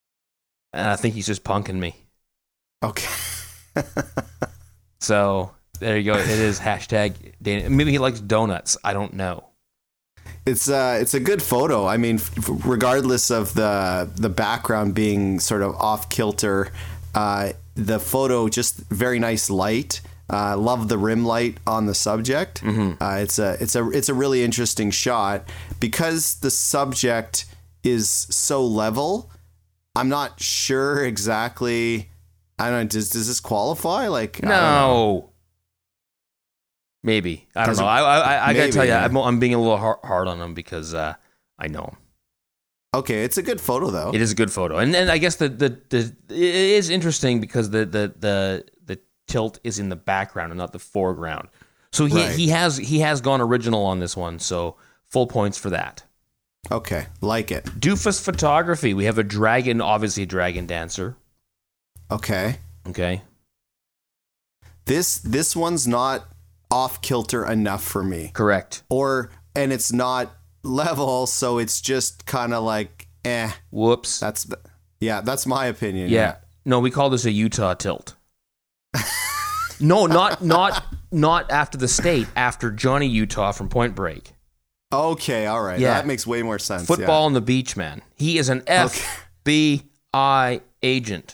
Speaker 1: And I think he's just punking me.
Speaker 2: Okay.
Speaker 1: So There you go. It is hashtag Dana. Maybe he likes donuts. I don't know.
Speaker 2: It's a good photo. I mean, regardless of the background being sort of off kilter, the photo just very nice light. Love the rim light on the subject. It's a really interesting shot because the subject is so level. I'm not sure exactly. I don't know. Does this qualify? Like,
Speaker 1: no. Maybe. I don't know. I gotta tell you, I'm being a little hard on him because I know him.
Speaker 2: Okay, it's a good photo though.
Speaker 1: It is a good photo, and I guess it is interesting because the tilt is in the background and not the foreground. So he has gone original on this one. So full points for that.
Speaker 2: Okay, like it.
Speaker 1: Doofus photography. We have a dragon, obviously a dragon dancer.
Speaker 2: Okay. This one's not off kilter enough for me.
Speaker 1: Correct.
Speaker 2: And it's not level, so it's just kind of like
Speaker 1: Whoops.
Speaker 2: That's my opinion.
Speaker 1: Yeah. No, we call this a Utah tilt. No, not after the state, after Johnny Utah from Point Break.
Speaker 2: Okay, all right.
Speaker 1: Yeah.
Speaker 2: That makes way more sense.
Speaker 1: Football on the beach, man. He is an FBI agent.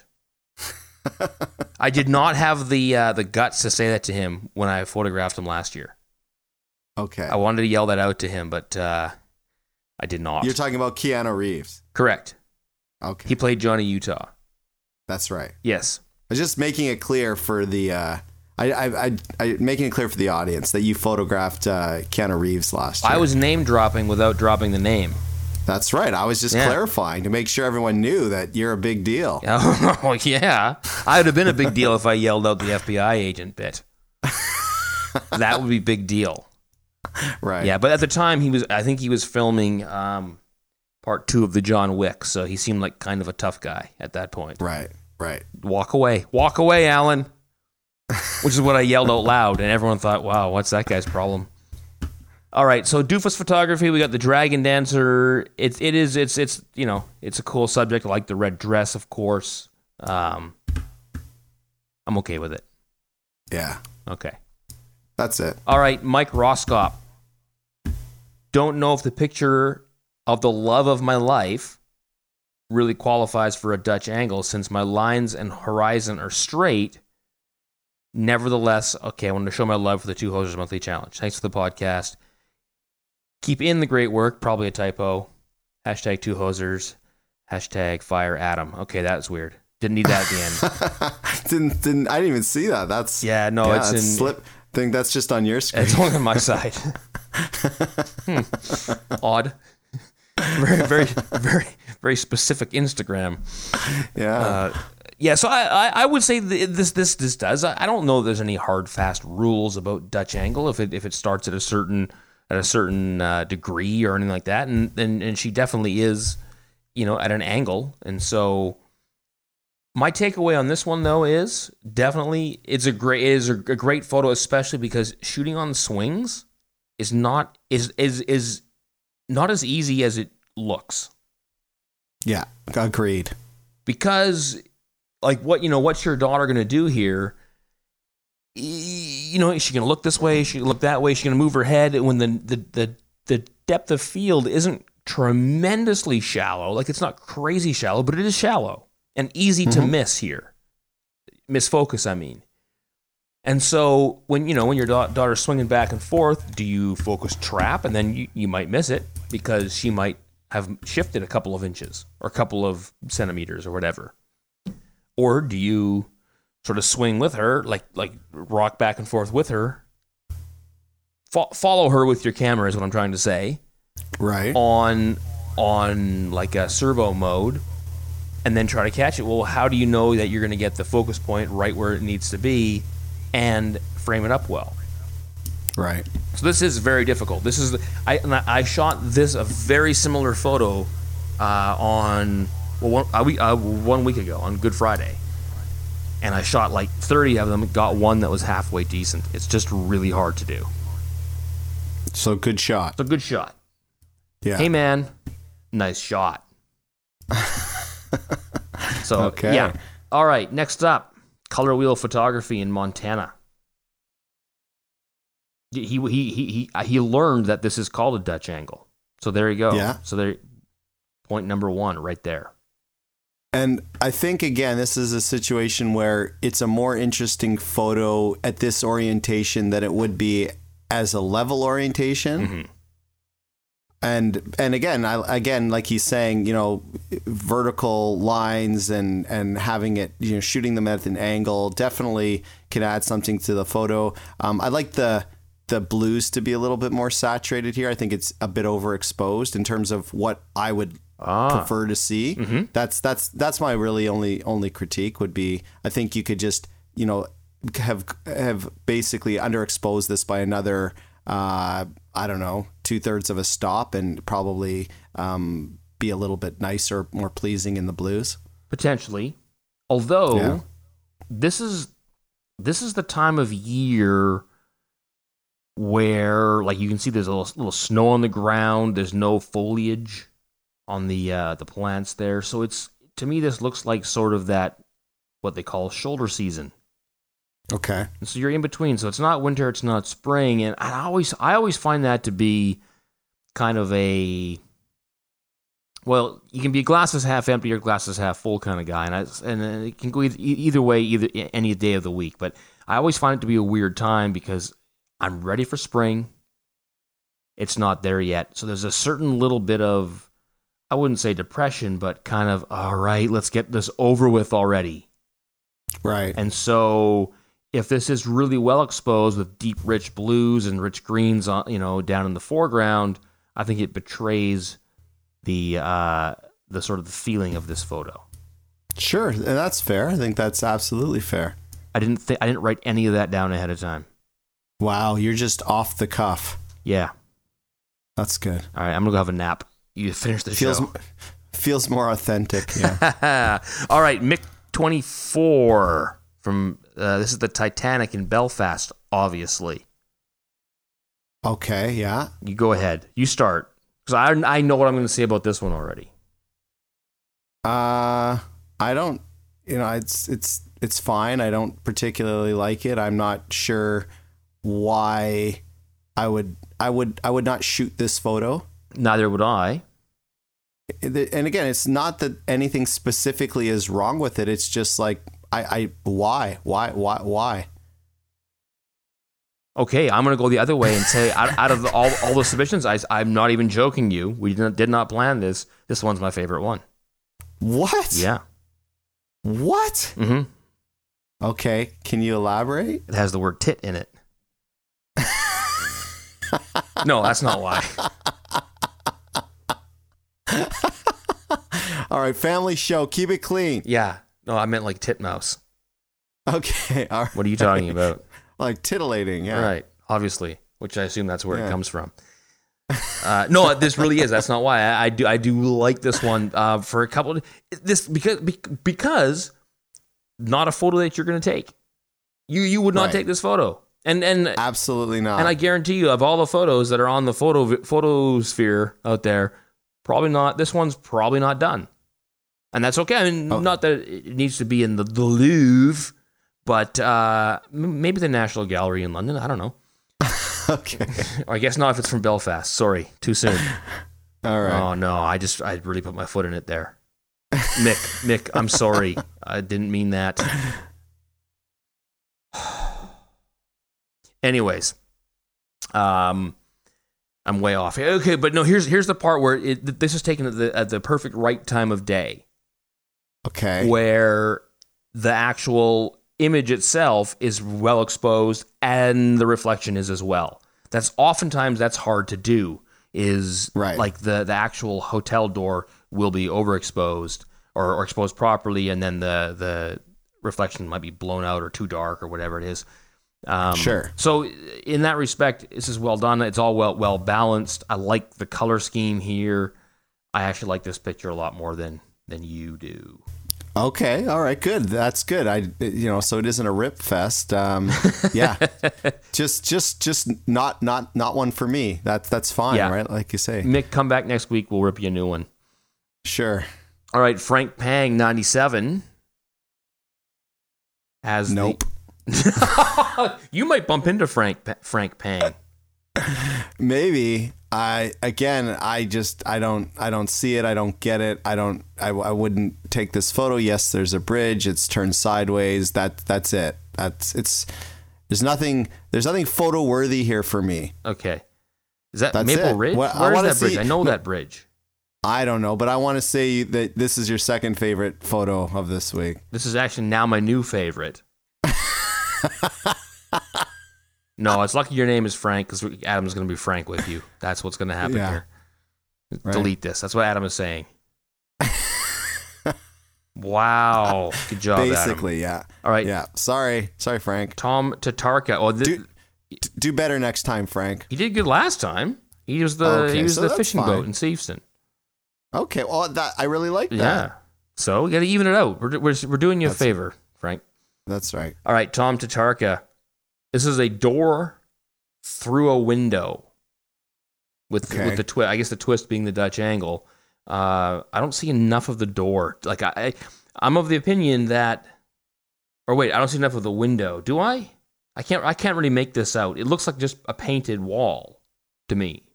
Speaker 1: I did not have the guts to say that to him when I photographed him last year.
Speaker 2: Okay.
Speaker 1: I wanted to yell that out to him, but I did not.
Speaker 2: You're talking about Keanu Reeves.
Speaker 1: Correct.
Speaker 2: Okay.
Speaker 1: He played Johnny Utah.
Speaker 2: That's right.
Speaker 1: Yes.
Speaker 2: I was just making it clear for the making it clear for the audience that you photographed Keanu Reeves last year.
Speaker 1: I was name dropping without dropping the name.
Speaker 2: That's right. I was just clarifying to make sure everyone knew that you're a big deal.
Speaker 1: Oh, yeah. I would have been a big deal if I yelled out the FBI agent bit. That would be big deal.
Speaker 2: Right.
Speaker 1: Yeah, but at the time I think he was filming part 2 of the John Wick, so he seemed like kind of a tough guy at that point.
Speaker 2: Right.
Speaker 1: Walk away, Alan. Which is what I yelled out loud, and everyone thought, wow, what's that guy's problem? All right, so Doofus photography, we got the dragon dancer. It's a cool subject. I like the red dress, of course. I'm okay with it.
Speaker 2: Yeah.
Speaker 1: Okay.
Speaker 2: That's it.
Speaker 1: All right, Mike Roskop. Don't know if the picture of the love of my life really qualifies for a Dutch angle since my lines and horizon are straight. Nevertheless, okay, I wanted to show my love for the Two Hosers Monthly Challenge. Thanks for the podcast. Keep in the great work. Probably a typo. Hashtag Two Hosers. Hashtag Fire Adam. Okay, that's weird. Didn't need that at
Speaker 2: the end. didn't I didn't even see that. That's
Speaker 1: it's in
Speaker 2: slip. I think that's just on your screen.
Speaker 1: It's only on my side. Odd. Very, very, very, very specific Instagram.
Speaker 2: Yeah.
Speaker 1: So I would say this does. I don't know if there's any hard fast rules about Dutch angle if it starts at a certain degree or anything like that, and she definitely is, at an angle, and so my takeaway on this one though is definitely it's a great photo, especially because shooting on the swings is not as easy as it looks.
Speaker 2: Yeah, agreed.
Speaker 1: Because what's your daughter going to do here? Is she going to look this way? Is she going to look that way? Is she going to move her head when the depth of field isn't tremendously shallow? Like, it's not crazy shallow, but it is shallow and easy to miss here. Misfocus, I mean. And so when your daughter's swinging back and forth, do you focus trap and then you might miss it because she might have shifted a couple of inches or a couple of centimeters or whatever? Or do you sort of swing with her, like rock back and forth with her, follow her with your camera is what I'm trying to say,
Speaker 2: right?
Speaker 1: On like a servo mode, and then try to catch it. Well, how do you know that you're going to get the focus point right where it needs to be and frame it up well?
Speaker 2: Right.
Speaker 1: So this is very difficult. I shot a very similar photo on 1 week ago on Good Friday, and I shot like 30 of them. Got one that was halfway decent. It's just really hard to do.
Speaker 2: So good shot.
Speaker 1: It's a good shot.
Speaker 2: Yeah.
Speaker 1: Hey man, nice shot. So
Speaker 2: okay.
Speaker 1: Yeah. All right. Next up, color wheel photography in Montana. He learned that this is called a Dutch angle. So there you go.
Speaker 2: Yeah.
Speaker 1: So there, point number one right there.
Speaker 2: And I think, again, this is a situation where it's a more interesting photo at this orientation than it would be as a level orientation.
Speaker 1: Mm-hmm.
Speaker 2: And again, like he's saying, vertical lines and having it, shooting them at an angle definitely can add something to the photo. I like the blues to be a little bit more saturated here. I think it's a bit overexposed in terms of what I would prefer to see.
Speaker 1: Mm-hmm.
Speaker 2: That's my really only critique would be, I think you could just, have basically underexposed this by another, I don't know, 2/3 of a stop and probably be a little bit nicer, more pleasing in the blues.
Speaker 1: Potentially. Although this is the time of year where, like, you can see there's a little snow on the ground. There's no foliage on the plants there. So it's, to me, this looks like sort of that, what they call shoulder season.
Speaker 2: Okay.
Speaker 1: And so you're in between. So it's not winter, it's not spring. And I always find that to be kind of a, well, you can be glasses half empty or glasses half full kind of guy. And it can go either way, any day of the week. But I always find it to be a weird time because I'm ready for spring. It's not there yet. So there's a certain little bit of, I wouldn't say depression, but kind of, all right, let's get this over with already.
Speaker 2: Right.
Speaker 1: And so if this is really well exposed with deep, rich blues and rich greens, down in the foreground, I think it betrays the sort of the feeling of this photo.
Speaker 2: Sure, and that's fair. I think that's absolutely fair.
Speaker 1: I didn't write any of that down ahead of time.
Speaker 2: Wow, you're just off the cuff.
Speaker 1: Yeah.
Speaker 2: That's good.
Speaker 1: All right, I'm gonna go have a nap. You finish the show.
Speaker 2: Feels more authentic. Yeah.
Speaker 1: All right, Mick 24 from this is the Titanic in Belfast, obviously.
Speaker 2: Okay, yeah.
Speaker 1: You go ahead. You start, because I know what I'm going to say about this one already.
Speaker 2: I don't. It's fine. I don't particularly like it. I'm not sure why I would not shoot this photo.
Speaker 1: Neither would I.
Speaker 2: And again, it's not that anything specifically is wrong with it. It's just like, why?
Speaker 1: Okay, I'm going to go the other way and say, out of all the submissions, I'm not even joking you. We did not plan this. This one's my favorite one.
Speaker 2: What?
Speaker 1: Yeah.
Speaker 2: What?
Speaker 1: Mm-hmm.
Speaker 2: Okay, can you elaborate?
Speaker 1: It has the word tit in it. No, that's not why.
Speaker 2: All right, family show. Keep it clean.
Speaker 1: Yeah. No, I meant like titmouse.
Speaker 2: Okay. All right.
Speaker 1: What are you talking about?
Speaker 2: Like titillating, yeah.
Speaker 1: Right. Obviously, which I assume that's where it comes from. No, this really is. That's not why. I do like this one for a couple of this because not a photo that you're going to take. You would not take this photo. And
Speaker 2: absolutely not.
Speaker 1: And I guarantee you, of all the photos that are on the photosphere out there, probably not. This one's probably not done, and that's okay. I mean, not that it needs to be in the Louvre, but maybe the National Gallery in London. I don't know.
Speaker 2: Okay.
Speaker 1: I guess not if it's from Belfast. Sorry, too soon.
Speaker 2: All right.
Speaker 1: Oh no, I really put my foot in it there. Mick, I'm sorry. I didn't mean that. Anyways, I'm way off. Okay, but no, here's the part where this is taken at the perfect right time of day.
Speaker 2: Okay.
Speaker 1: Where the actual image itself is well exposed and the reflection is as well. Oftentimes that's hard to do. Is
Speaker 2: right.
Speaker 1: Like the actual hotel door will be overexposed or exposed properly, and then the reflection might be blown out or too dark or whatever it is.
Speaker 2: Sure.
Speaker 1: So in that respect, this is well done. It's all well balanced. I like the color scheme here. I actually like this picture a lot more than you do.
Speaker 2: Okay. All right. Good. That's good. So it isn't a rip fest. Yeah. just not one for me. That's fine. Yeah. Right. Like you say.
Speaker 1: Mick, come back next week. We'll rip you a new one.
Speaker 2: Sure.
Speaker 1: All right. Frank Pang 97 has
Speaker 2: nope.
Speaker 1: You might bump into Frank Pang.
Speaker 2: Maybe. I don't see it. I don't get it. I wouldn't take this photo. Yes, there's a bridge. It's turned sideways. That's it. There's nothing photo worthy here for me.
Speaker 1: Okay. Is that
Speaker 2: That's
Speaker 1: Maple
Speaker 2: it.
Speaker 1: Ridge?
Speaker 2: Well,
Speaker 1: Where is that bridge? I know that bridge.
Speaker 2: I don't know, but I want to say that this is your second favorite photo of this week.
Speaker 1: This is actually now my new favorite. No, it's lucky your name is Frank because Adam's going to be frank with you. That's what's going to happen here. Right. Delete this. That's what Adam is saying. Wow. Good job,
Speaker 2: Basically,
Speaker 1: Adam.
Speaker 2: yeah.
Speaker 1: All right.
Speaker 2: Yeah. Sorry, Frank.
Speaker 1: Tom Tatarka. Oh,
Speaker 2: do better next time, Frank.
Speaker 1: He did good last time. He was the fishing boat in Seafston.
Speaker 2: Okay. Well, I really like that.
Speaker 1: Yeah. So we got to even it out. We're doing you a favor, Frank.
Speaker 2: That's right.
Speaker 1: All right, Tom Tatarka. This is a door through a window with the twist. I guess the twist being the Dutch angle. I don't see enough of the door. Like I'm of the opinion that, or wait, I don't see enough of the window. Do I? I can't really make this out. It looks like just a painted wall to me.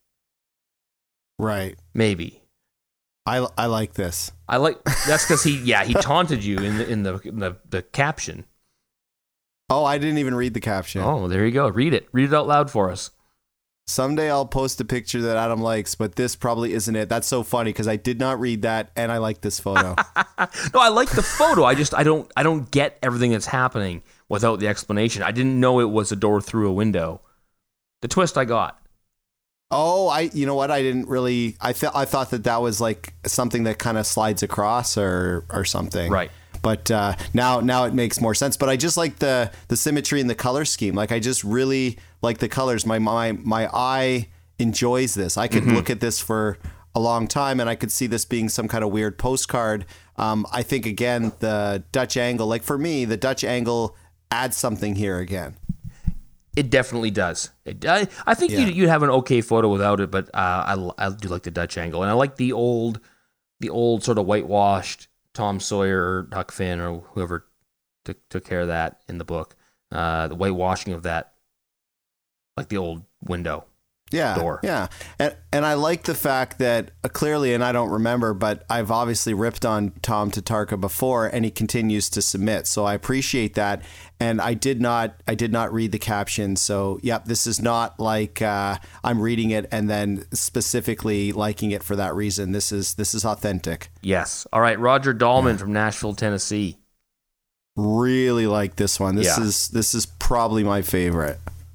Speaker 2: Right.
Speaker 1: Maybe.
Speaker 2: I like this.
Speaker 1: That's because he taunted you in the caption.
Speaker 2: Oh, I didn't even read the caption.
Speaker 1: Oh, there you go. Read it out loud for us.
Speaker 2: Someday I'll post a picture that Adam likes, but this probably isn't it. That's so funny because I did not read that, and I like this photo.
Speaker 1: No, I like the photo. I don't get everything that's happening without the explanation. I didn't know it was a door through a window. The twist I got.
Speaker 2: Oh, you know what? I didn't really. I thought that was like something that kind of slides across or something.
Speaker 1: Right.
Speaker 2: But now it makes more sense. But I just like the symmetry and the color scheme. Like I just really like the colors. My eye enjoys this. I could look at this for a long time, and I could see this being some kind of weird postcard. I think again the Dutch angle. Like for me, the Dutch angle adds something here again.
Speaker 1: It definitely does. I think you'd have an okay photo without it, but I do like the Dutch angle, and I like the old sort of whitewashed Tom Sawyer or Huck Finn or whoever took care of that in the book. The whitewashing of that, like the old window. Door.
Speaker 2: Yeah. And I like the fact that clearly, and I don't remember, but I've obviously ripped on Tom Tatarka before, and he continues to submit. So I appreciate that. And I did not read the caption. So this is not like I'm reading it and then specifically liking it for that reason. This is authentic.
Speaker 1: Yes. All right. Roger Dahlman from Nashville, Tennessee.
Speaker 2: Really like this one. This is probably my favorite.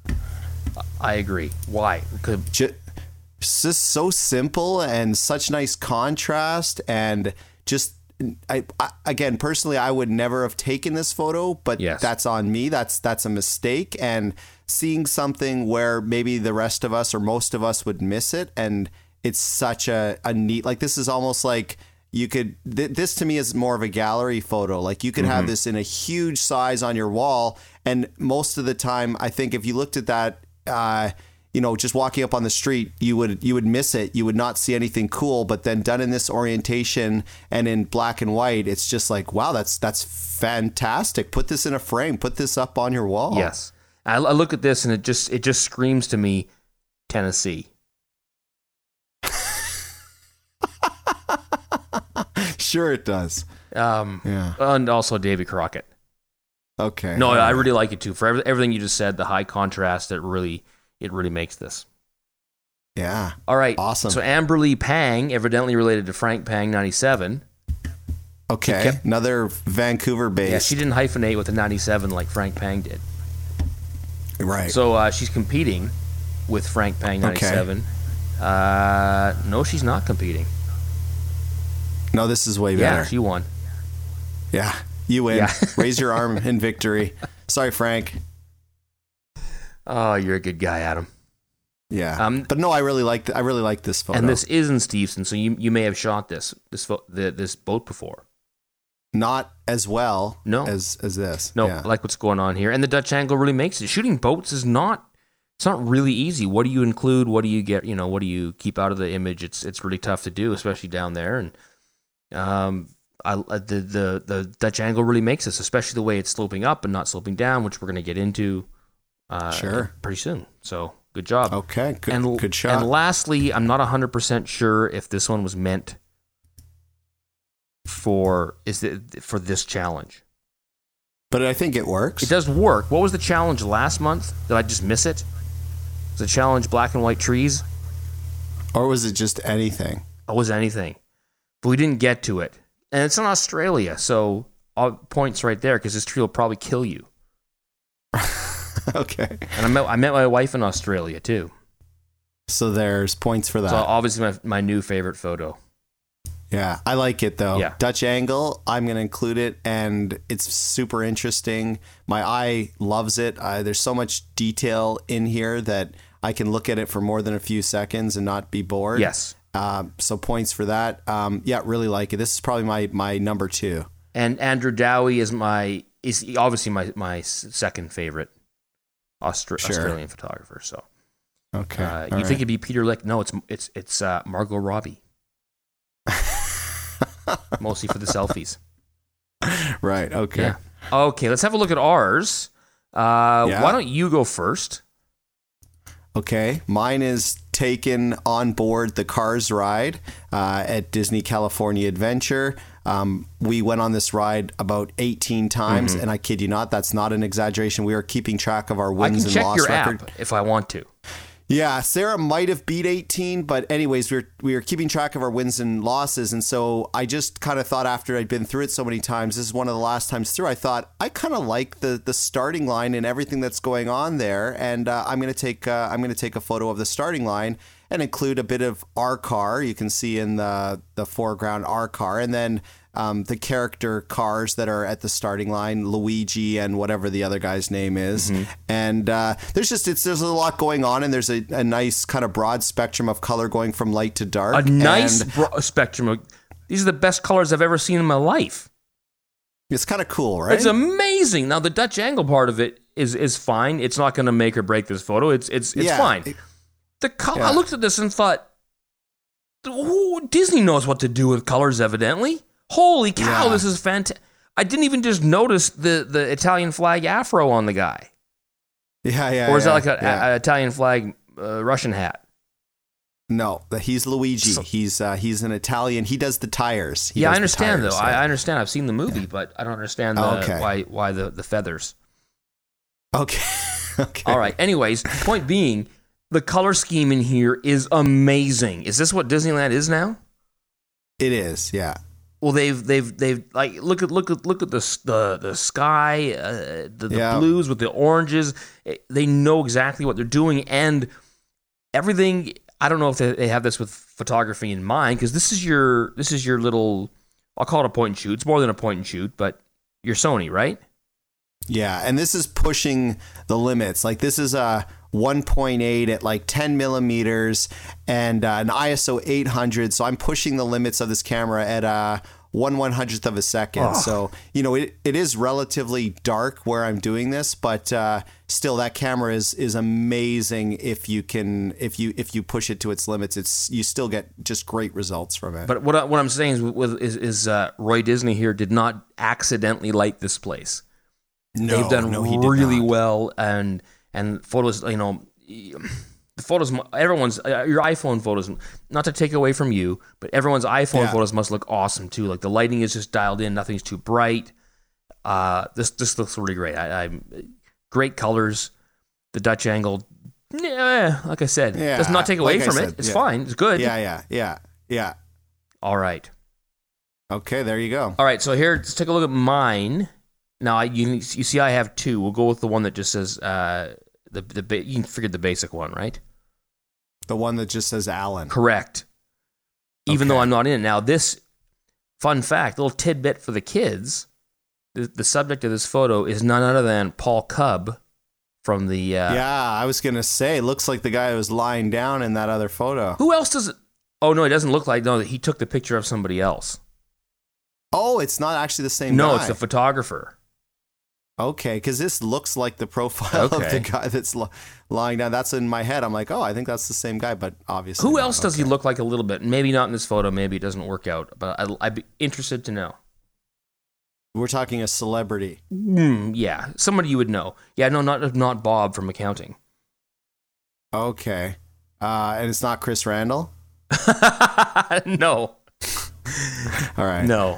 Speaker 1: I agree. Why?
Speaker 2: Just so simple and such nice contrast, and just I again personally I would never have taken this photo, but that's on me. That's a mistake, and seeing something where maybe the rest of us or most of us would miss it, and it's such a neat, like this is almost like you could this to me is more of a gallery photo. Like you could have this in a huge size on your wall, and most of the time I think if you looked at that just walking up on the street, you would miss it. You would not see anything cool, but then done in this orientation and in black and white, it's just like, wow, that's fantastic. Put this in a frame, put this up on your wall.
Speaker 1: Yes. I look at this and it just screams to me, Tennessee.
Speaker 2: Sure it does.
Speaker 1: And also Davy Crockett.
Speaker 2: Okay.
Speaker 1: No, I really like it too. For everything you just said, the high contrast, it really makes this.
Speaker 2: Yeah.
Speaker 1: All right.
Speaker 2: Awesome.
Speaker 1: So Amberly Pang, evidently related to Frank Pang, 97.
Speaker 2: Okay. Another Vancouver based.
Speaker 1: Yeah, she didn't hyphenate with the 97 like Frank Pang did.
Speaker 2: Right.
Speaker 1: So she's competing with Frank Pang, 97. Okay. No, she's not competing.
Speaker 2: No, this is way better.
Speaker 1: Yeah, she won.
Speaker 2: Yeah. You win. Yeah. Raise your arm in victory. Sorry, Frank.
Speaker 1: Oh, you're a good guy, Adam.
Speaker 2: Yeah. But no, I really like this photo.
Speaker 1: And this is in Steveston, so you may have shot this boat before.
Speaker 2: Not as well as this.
Speaker 1: No, I like what's going on here. And the Dutch angle really makes it. Shooting boats is not really easy. What do you include? What do you get? What do you keep out of the image? It's really tough to do, especially down there. And the Dutch angle really makes this, especially the way it's sloping up and not sloping down, which we're going to get into pretty soon. So good job.
Speaker 2: Okay, good shot.
Speaker 1: And lastly, I'm not 100% sure if this one was meant for this challenge.
Speaker 2: But I think it works.
Speaker 1: It does work. What was the challenge last month? Did I just miss it? Was the challenge black and white trees?
Speaker 2: Or was it just anything?
Speaker 1: It was anything. But we didn't get to it. And it's in Australia, so points right there, because this tree will probably kill you.
Speaker 2: Okay.
Speaker 1: And I met my wife in Australia, too.
Speaker 2: So there's points for that.
Speaker 1: So obviously my new favorite photo.
Speaker 2: Yeah, I like it though.
Speaker 1: Yeah.
Speaker 2: Dutch angle, I'm going to include it, and it's super interesting. My eye loves it. There's so much detail in here that I can look at it for more than a few seconds and not be bored.
Speaker 1: Yes.
Speaker 2: So points for that. Yeah, really like it. This is probably my number 2. And
Speaker 1: Andrew Dowie is obviously my second favorite Australian photographer. So
Speaker 2: okay,
Speaker 1: you think it'd be Peter Lick? No, it's Margot Robbie. Mostly for the selfies.
Speaker 2: Right. Okay.
Speaker 1: Yeah. Okay. Let's have a look at ours. Why don't you go first?
Speaker 2: Okay. Mine is taken on board the Cars ride at Disney California Adventure. We went on this ride about 18 times, and I kid you not, that's not an exaggeration. We are keeping track of our wins and loss record.
Speaker 1: I can check your app if I want to.
Speaker 2: Yeah, Sarah might have beat 18, but anyways, we were keeping track of our wins and losses, and so I just kind of thought after I'd been through it so many times, this is one of the last times through, I thought I kind of like the starting line and everything that's going on there, and I'm gonna take a photo of the starting line and include a bit of our car. You can see in the foreground our car, and then the character cars that are at the starting line, Luigi and whatever the other guy's name is. And there's a lot going on, and there's a nice kind of broad spectrum of color going from light to dark.
Speaker 1: A nice spectrum. These are the best colors I've ever seen in my life.
Speaker 2: It's kind of cool, right?
Speaker 1: It's amazing. Now the Dutch angle part of it is fine. It's not going to make or break this photo. It's fine. The color. I looked at this and thought, Disney knows what to do with colors, evidently. Holy cow, this is fantastic. I didn't even just notice the Italian flag afro on the guy.
Speaker 2: Yeah.
Speaker 1: Or is that like an Italian flag Russian hat?
Speaker 2: No, he's Luigi. He's an Italian. He does the tires.
Speaker 1: I understand though. I understand. I've seen the movie, but I don't understand why the feathers.
Speaker 2: Okay.
Speaker 1: All right. Anyways, point being, the color scheme in here is amazing. Is this what Disneyland is now?
Speaker 2: It is. Yeah.
Speaker 1: Well, they've like look at the sky, the blues with the oranges. They know exactly what they're doing, and everything. I don't know if they have this with photography in mind, because this is your little. I'll call it a point and shoot. It's more than a point and shoot, but you're Sony, right?
Speaker 2: Yeah, and this is pushing the limits. Like this is a 1.8 at like 10 millimeters and an ISO 800. So I'm pushing the limits of this camera at 1/100th of a second. Oh. So, it is relatively dark where I'm doing this, but still that camera is amazing. If you push it to its limits, you still get just great results from it.
Speaker 1: But what I'm saying is Roy Disney here did not accidentally light this place.
Speaker 2: No,
Speaker 1: they've done really well, and photos, the photos, everyone's, your iPhone photos, not to take away from you, but everyone's iPhone photos must look awesome too. Like the lighting is just dialed in, nothing's too bright. This looks really great. Great colors. The Dutch angle, like I said, does not take away from it. It's fine. It's good.
Speaker 2: Yeah.
Speaker 1: All right.
Speaker 2: Okay, there you go.
Speaker 1: All right, so here, let's take a look at mine. Now, you see I have two. We'll go with the one that just says, you can figure the basic one, right?
Speaker 2: The one that just says Alan.
Speaker 1: Correct. Even though I'm not in it. Now, this, fun fact, little tidbit for the kids, the subject of this photo is none other than Paul Cubb from the...
Speaker 2: I was going to say, it looks like the guy who was lying down in that other photo.
Speaker 1: Who else does it... Oh, no, it doesn't look like... No, he took the picture of somebody else.
Speaker 2: Oh, it's not actually the same guy.
Speaker 1: No, it's the photographer.
Speaker 2: Okay, because this looks like the profile of the guy that's lying down. That's in my head. I'm like, I think that's the same guy, but obviously
Speaker 1: Who else does he look like a little bit? Maybe not in this photo. Maybe it doesn't work out, but I'd be interested to know.
Speaker 2: We're talking a celebrity.
Speaker 1: Yeah, somebody you would know. Yeah, no, not Bob from accounting.
Speaker 2: Okay. And it's not Chris Randall?
Speaker 1: No.
Speaker 2: All right.
Speaker 1: No.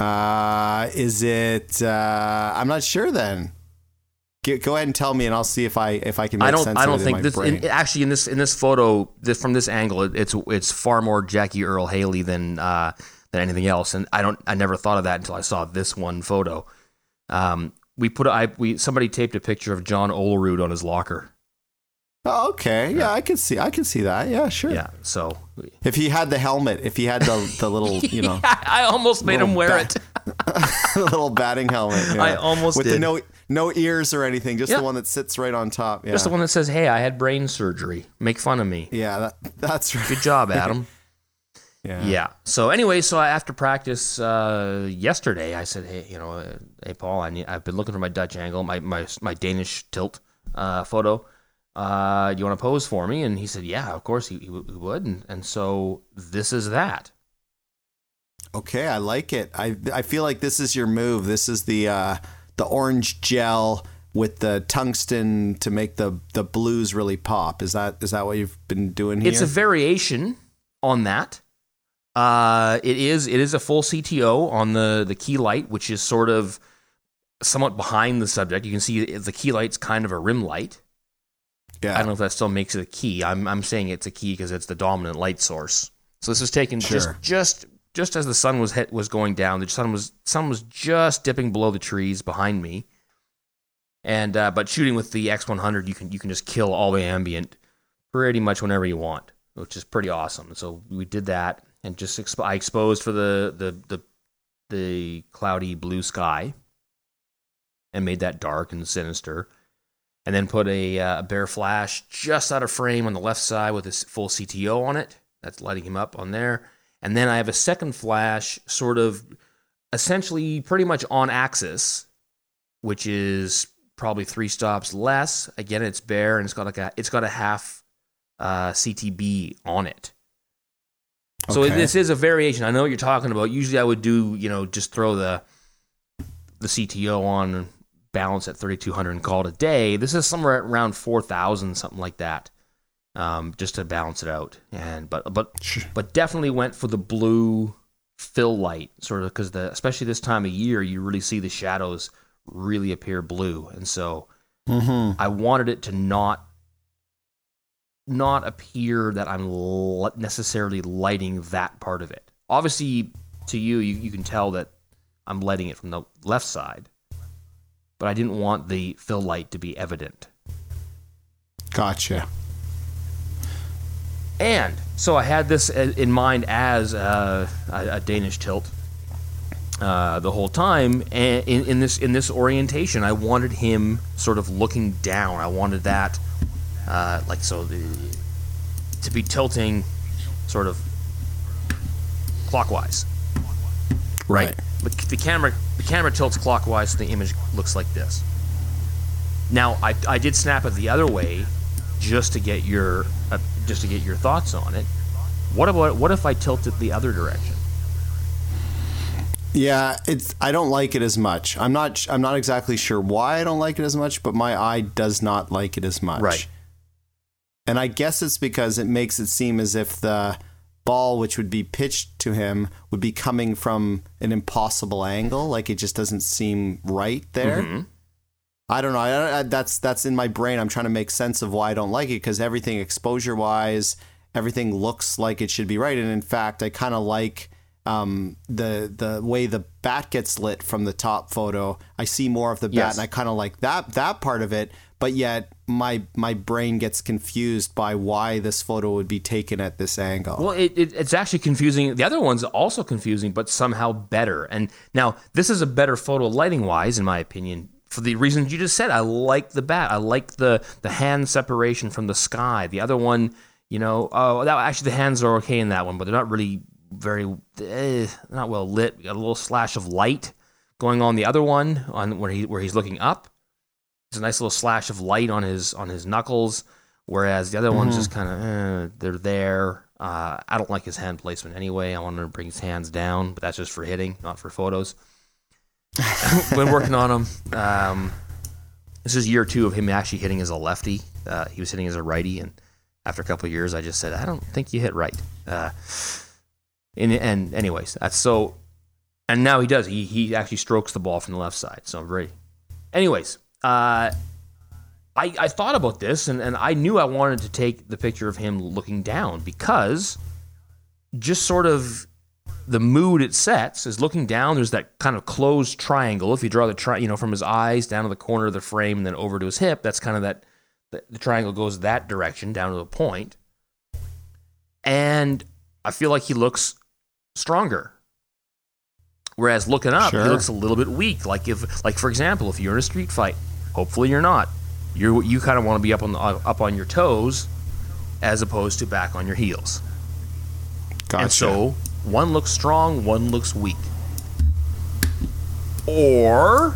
Speaker 2: Is it? I'm not sure. Then go ahead and tell me, and I'll see if I can make sense of it. I don't think
Speaker 1: this. Actually, in this photo, from this angle, it's far more Jackie Earl Haley than anything else. And I never thought of that until I saw this one photo. Somebody taped a picture of John Olerud on his locker.
Speaker 2: Oh, okay. Yeah, I can see that. Yeah, sure.
Speaker 1: Yeah. So
Speaker 2: if he had the helmet, if he had the little,
Speaker 1: I almost made him wear it.
Speaker 2: The little batting helmet. Yeah.
Speaker 1: I almost
Speaker 2: with
Speaker 1: did.
Speaker 2: the no ears or anything, just the one that sits right on top. Yeah.
Speaker 1: Just the one that says, "Hey, I had brain surgery. Make fun of me."
Speaker 2: Yeah, that's right.
Speaker 1: Good job, Adam. Yeah. So anyway, after practice yesterday, I said, "Hey, hey Paul, I've been looking for my Dutch angle, my Danish tilt photo. Do you want to pose for me?" And he said, "Yeah, of course he would." And so this is that.
Speaker 2: Okay, I like it. I feel like this is your move. This is the orange gel with the tungsten to make the blues really pop. Is that what you've been doing here?
Speaker 1: It's a variation on that. It is a full CTO on the key light, which is sort of somewhat behind the subject. You can see the key light's kind of a rim light.
Speaker 2: Yeah.
Speaker 1: I don't know if that still makes it a key. I'm saying it's a key because it's the dominant light source. So this was taken just as the sun was going down. The sun was just dipping below the trees behind me. And but shooting with the X100, you can just kill all the ambient pretty much whenever you want, which is pretty awesome. So we did that and just I exposed for the cloudy blue sky and made that dark and sinister. And then put a bare flash just out of frame on the left side with this full CTO on it. That's lighting him up on there. And then I have a second flash sort of essentially pretty much on axis, which is probably 3 stops less. Again, it's bare and it's got a half CTB on it. So this is a variation. I know what you're talking about. Usually I would do, just throw the CTO on, balance at 3200 and call it a day. This is somewhere around 4000, something like that, just to balance it out. And but definitely went for the blue fill light, sort of, because especially this time of year, you really see the shadows really appear blue, and so I wanted it to not appear that I'm necessarily lighting that part of it. Obviously, to you can tell that I'm lighting it from the left side. But I didn't want the fill light to be evident.
Speaker 2: Gotcha.
Speaker 1: And so I had this in mind as a Danish tilt the whole time. And in this orientation, I wanted him sort of looking down. I wanted that to be tilting sort of clockwise. Right. But the camera tilts clockwise, so the image looks like this. Now, I did snap it the other way, just to get your thoughts on it. What if I tilt it the other direction?
Speaker 2: Yeah, I don't like it as much. I'm not exactly sure why I don't like it as much, but my eye does not like it as much.
Speaker 1: Right.
Speaker 2: And I guess it's because it makes it seem as if the ball, which would be pitched to him, would be coming from an impossible angle. Like it just doesn't seem right there. Mm-hmm. I don't know. That's in my brain. I'm trying to make sense of why I don't like it, because everything exposure-wise, everything looks like it should be right. And in fact, I kind of like the way the bat gets lit from the top photo. I see more of the bat, and I kind of like that part of it. But yet my brain gets confused by why this photo would be taken at this angle.
Speaker 1: Well, it's actually confusing. The other one's also confusing, but somehow better. And now this is a better photo lighting-wise, in my opinion, for the reasons you just said. I like the bat. I like the hand separation from the sky. The other one, actually the hands are okay in that one, but they're not really very not well lit. We got a little slash of light going on the other one on where he's looking up. There's a nice little slash of light on his knuckles, whereas the other one's just kind of they're there. I don't like his hand placement anyway. I want him to bring his hands down, but that's just for hitting, not for photos. Been working on him. This is year 2 of him actually hitting as a lefty. He was hitting as a righty, and after a couple of years, I just said, I don't think you hit right. And anyways, that's so. And now he does. He actually strokes the ball from the left side. So very. Anyways, I thought about this, and I knew I wanted to take the picture of him looking down because just sort of the mood it sets is looking down. There's that kind of closed triangle. If you draw the from his eyes down to the corner of the frame and then over to his hip, that's kind of that. The triangle goes that direction down to the point, and I feel like he looks stronger. Whereas looking up, He looks a little bit weak. Like for example, if you're in a street fight, hopefully you're not. You kind of want to be up on your toes, as opposed to back on your heels.
Speaker 2: Gotcha.
Speaker 1: And so one looks strong, one looks weak. Or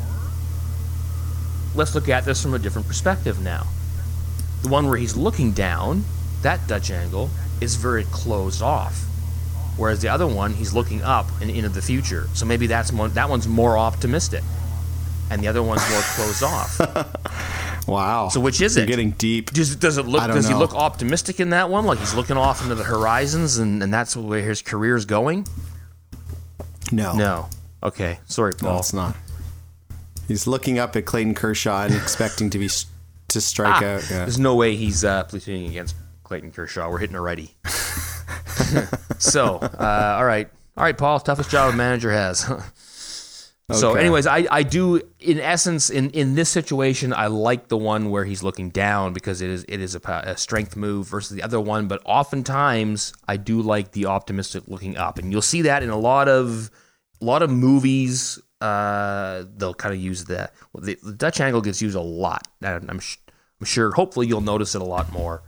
Speaker 1: let's look at this from a different perspective now. The one where he's looking down, that Dutch angle, is very closed off. Whereas the other one, he's looking up and into the future. So maybe that one's more optimistic. And the other one's more closed off.
Speaker 2: Wow.
Speaker 1: So which is it?
Speaker 2: You're getting deep.
Speaker 1: Does he look optimistic in that one? Like he's looking off into the horizons and that's where his career is going? No. Okay. Sorry, Paul.
Speaker 2: No, it's not. He's looking up at Clayton Kershaw and expecting to strike out. Yeah.
Speaker 1: There's no way he's platooning against Clayton Kershaw. We're hitting a righty. So, all right, Paul. Toughest job a manager has. So, anyways, I do, in essence, in this situation, I like the one where he's looking down because it is a strength move versus the other one. But oftentimes, I do like the optimistic looking up, and you'll see that in a lot of movies. They'll kind of use that. The Dutch angle gets used a lot. I'm sure. Hopefully, you'll notice it a lot more.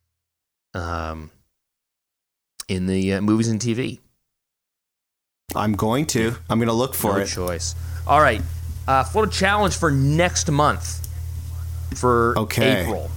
Speaker 1: In the movies and TV.
Speaker 2: I'm going to look for it.
Speaker 1: Good choice. All right. Photo challenge for next month. For April.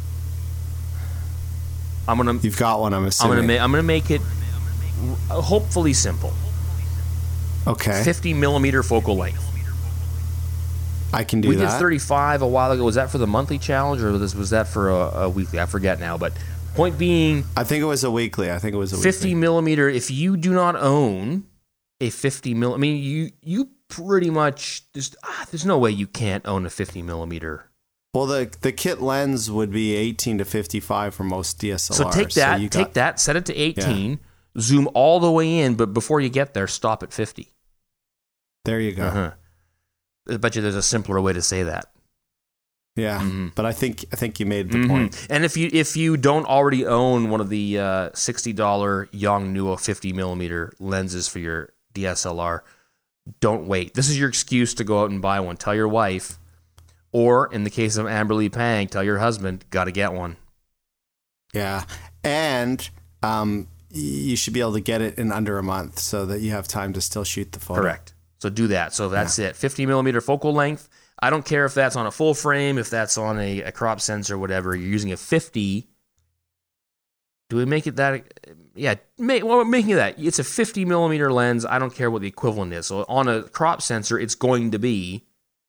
Speaker 2: You've got one, I'm assuming.
Speaker 1: I'm gonna make it hopefully simple.
Speaker 2: Okay.
Speaker 1: 50 millimeter focal length.
Speaker 2: I can do that.
Speaker 1: We did 35 a while ago. Was that for the monthly challenge or was that for a weekly? I forget now, but point being,
Speaker 2: I think it was a weekly.
Speaker 1: 50 millimeter. If you do not own a 50 mil, I mean, you pretty much there's no way you can't own a 50 millimeter.
Speaker 2: Well, the kit lens would be 18 to 55 for most DSLRs.
Speaker 1: So take that, set it to 18, zoom all the way in, but before you get there, stop at 50.
Speaker 2: There you go.
Speaker 1: Uh-huh. I bet you there's a simpler way to say that.
Speaker 2: Yeah, but I think you made the point.
Speaker 1: And if you don't already own one of the $60 Yongnuo 50 millimeter lenses for your DSLR, don't wait. This is your excuse to go out and buy one. Tell your wife, or in the case of Amberly Pang, tell your husband, got to get one.
Speaker 2: Yeah, and you should be able to get it in under a month so that you have time to still shoot the photo.
Speaker 1: Correct. So do that. So that's it. 50 millimeter focal length. I don't care if that's on a full frame, if that's on a crop sensor, whatever. You're using a 50. Do we make it that? Yeah, we're making it that. It's a 50 millimeter lens. I don't care what the equivalent is. So on a crop sensor, it's going to be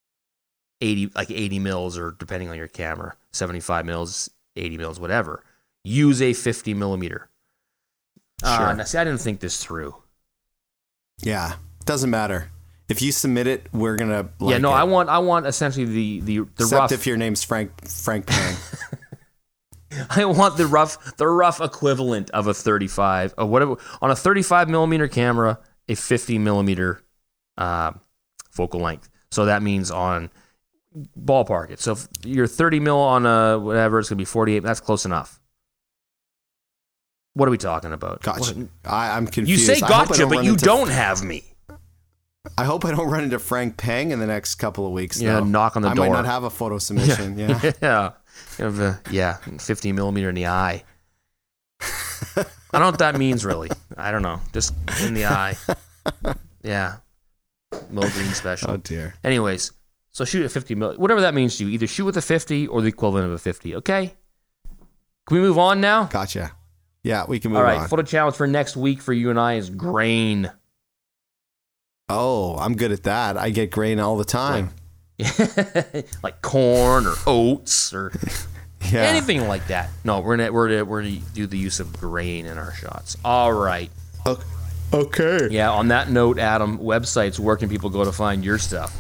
Speaker 1: 80 mils, or depending on your camera, 75 mils, 80 mils, whatever. Use a 50 millimeter.
Speaker 2: Sure.
Speaker 1: Now, see, I didn't think this through.
Speaker 2: Yeah, doesn't matter. If you submit it, we're gonna.
Speaker 1: I want essentially the
Speaker 2: Except
Speaker 1: rough.
Speaker 2: if your name's Frank Pang.
Speaker 1: I want the rough equivalent of a 35, or whatever, on a 35 millimeter camera, a 50 millimeter focal length. So that means on ballpark it. So if you're 30 mil on a whatever, it's gonna be 48. That's close enough. What are we talking about?
Speaker 2: Gotcha. I'm confused.
Speaker 1: You say gotcha, but you don't have me.
Speaker 2: I hope I don't run into Frank Pang in the next couple of weeks.
Speaker 1: Yeah,
Speaker 2: though.
Speaker 1: knock on the door.
Speaker 2: I might not have a photo submission. Yeah.
Speaker 1: Yeah. 50 millimeter in the eye. I don't know what that means, really. I don't know. Just in the eye. Yeah. Mo Green special.
Speaker 2: Oh, dear.
Speaker 1: Anyways, so shoot at 50 mil. Whatever that means to you. Either shoot with a 50 or the equivalent of a 50. Okay? Can we move on now?
Speaker 2: Gotcha. Yeah, we can move on.
Speaker 1: All right. Photo challenge for next week for you and I is grain.
Speaker 2: Oh, I'm good at that. I get grain all the time.
Speaker 1: Like corn or oats or
Speaker 2: Yeah.
Speaker 1: anything like that. No, we're gonna do the use of grain in our shots. All right.
Speaker 2: Okay.
Speaker 1: Yeah. On that note, Adam, websites. Where can people go to find your stuff?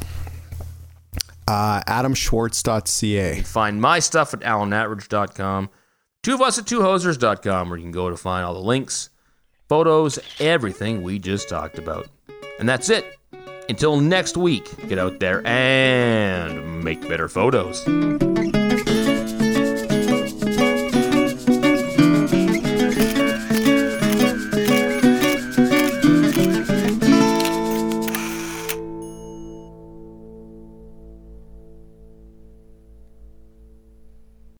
Speaker 2: AdamSchwartz.ca.
Speaker 1: Find my stuff at alanatridge.com. Two of us at twohosers.com, where you can go to find all the links, photos, everything we just talked about. And that's it. Until next week, get out there and make better photos.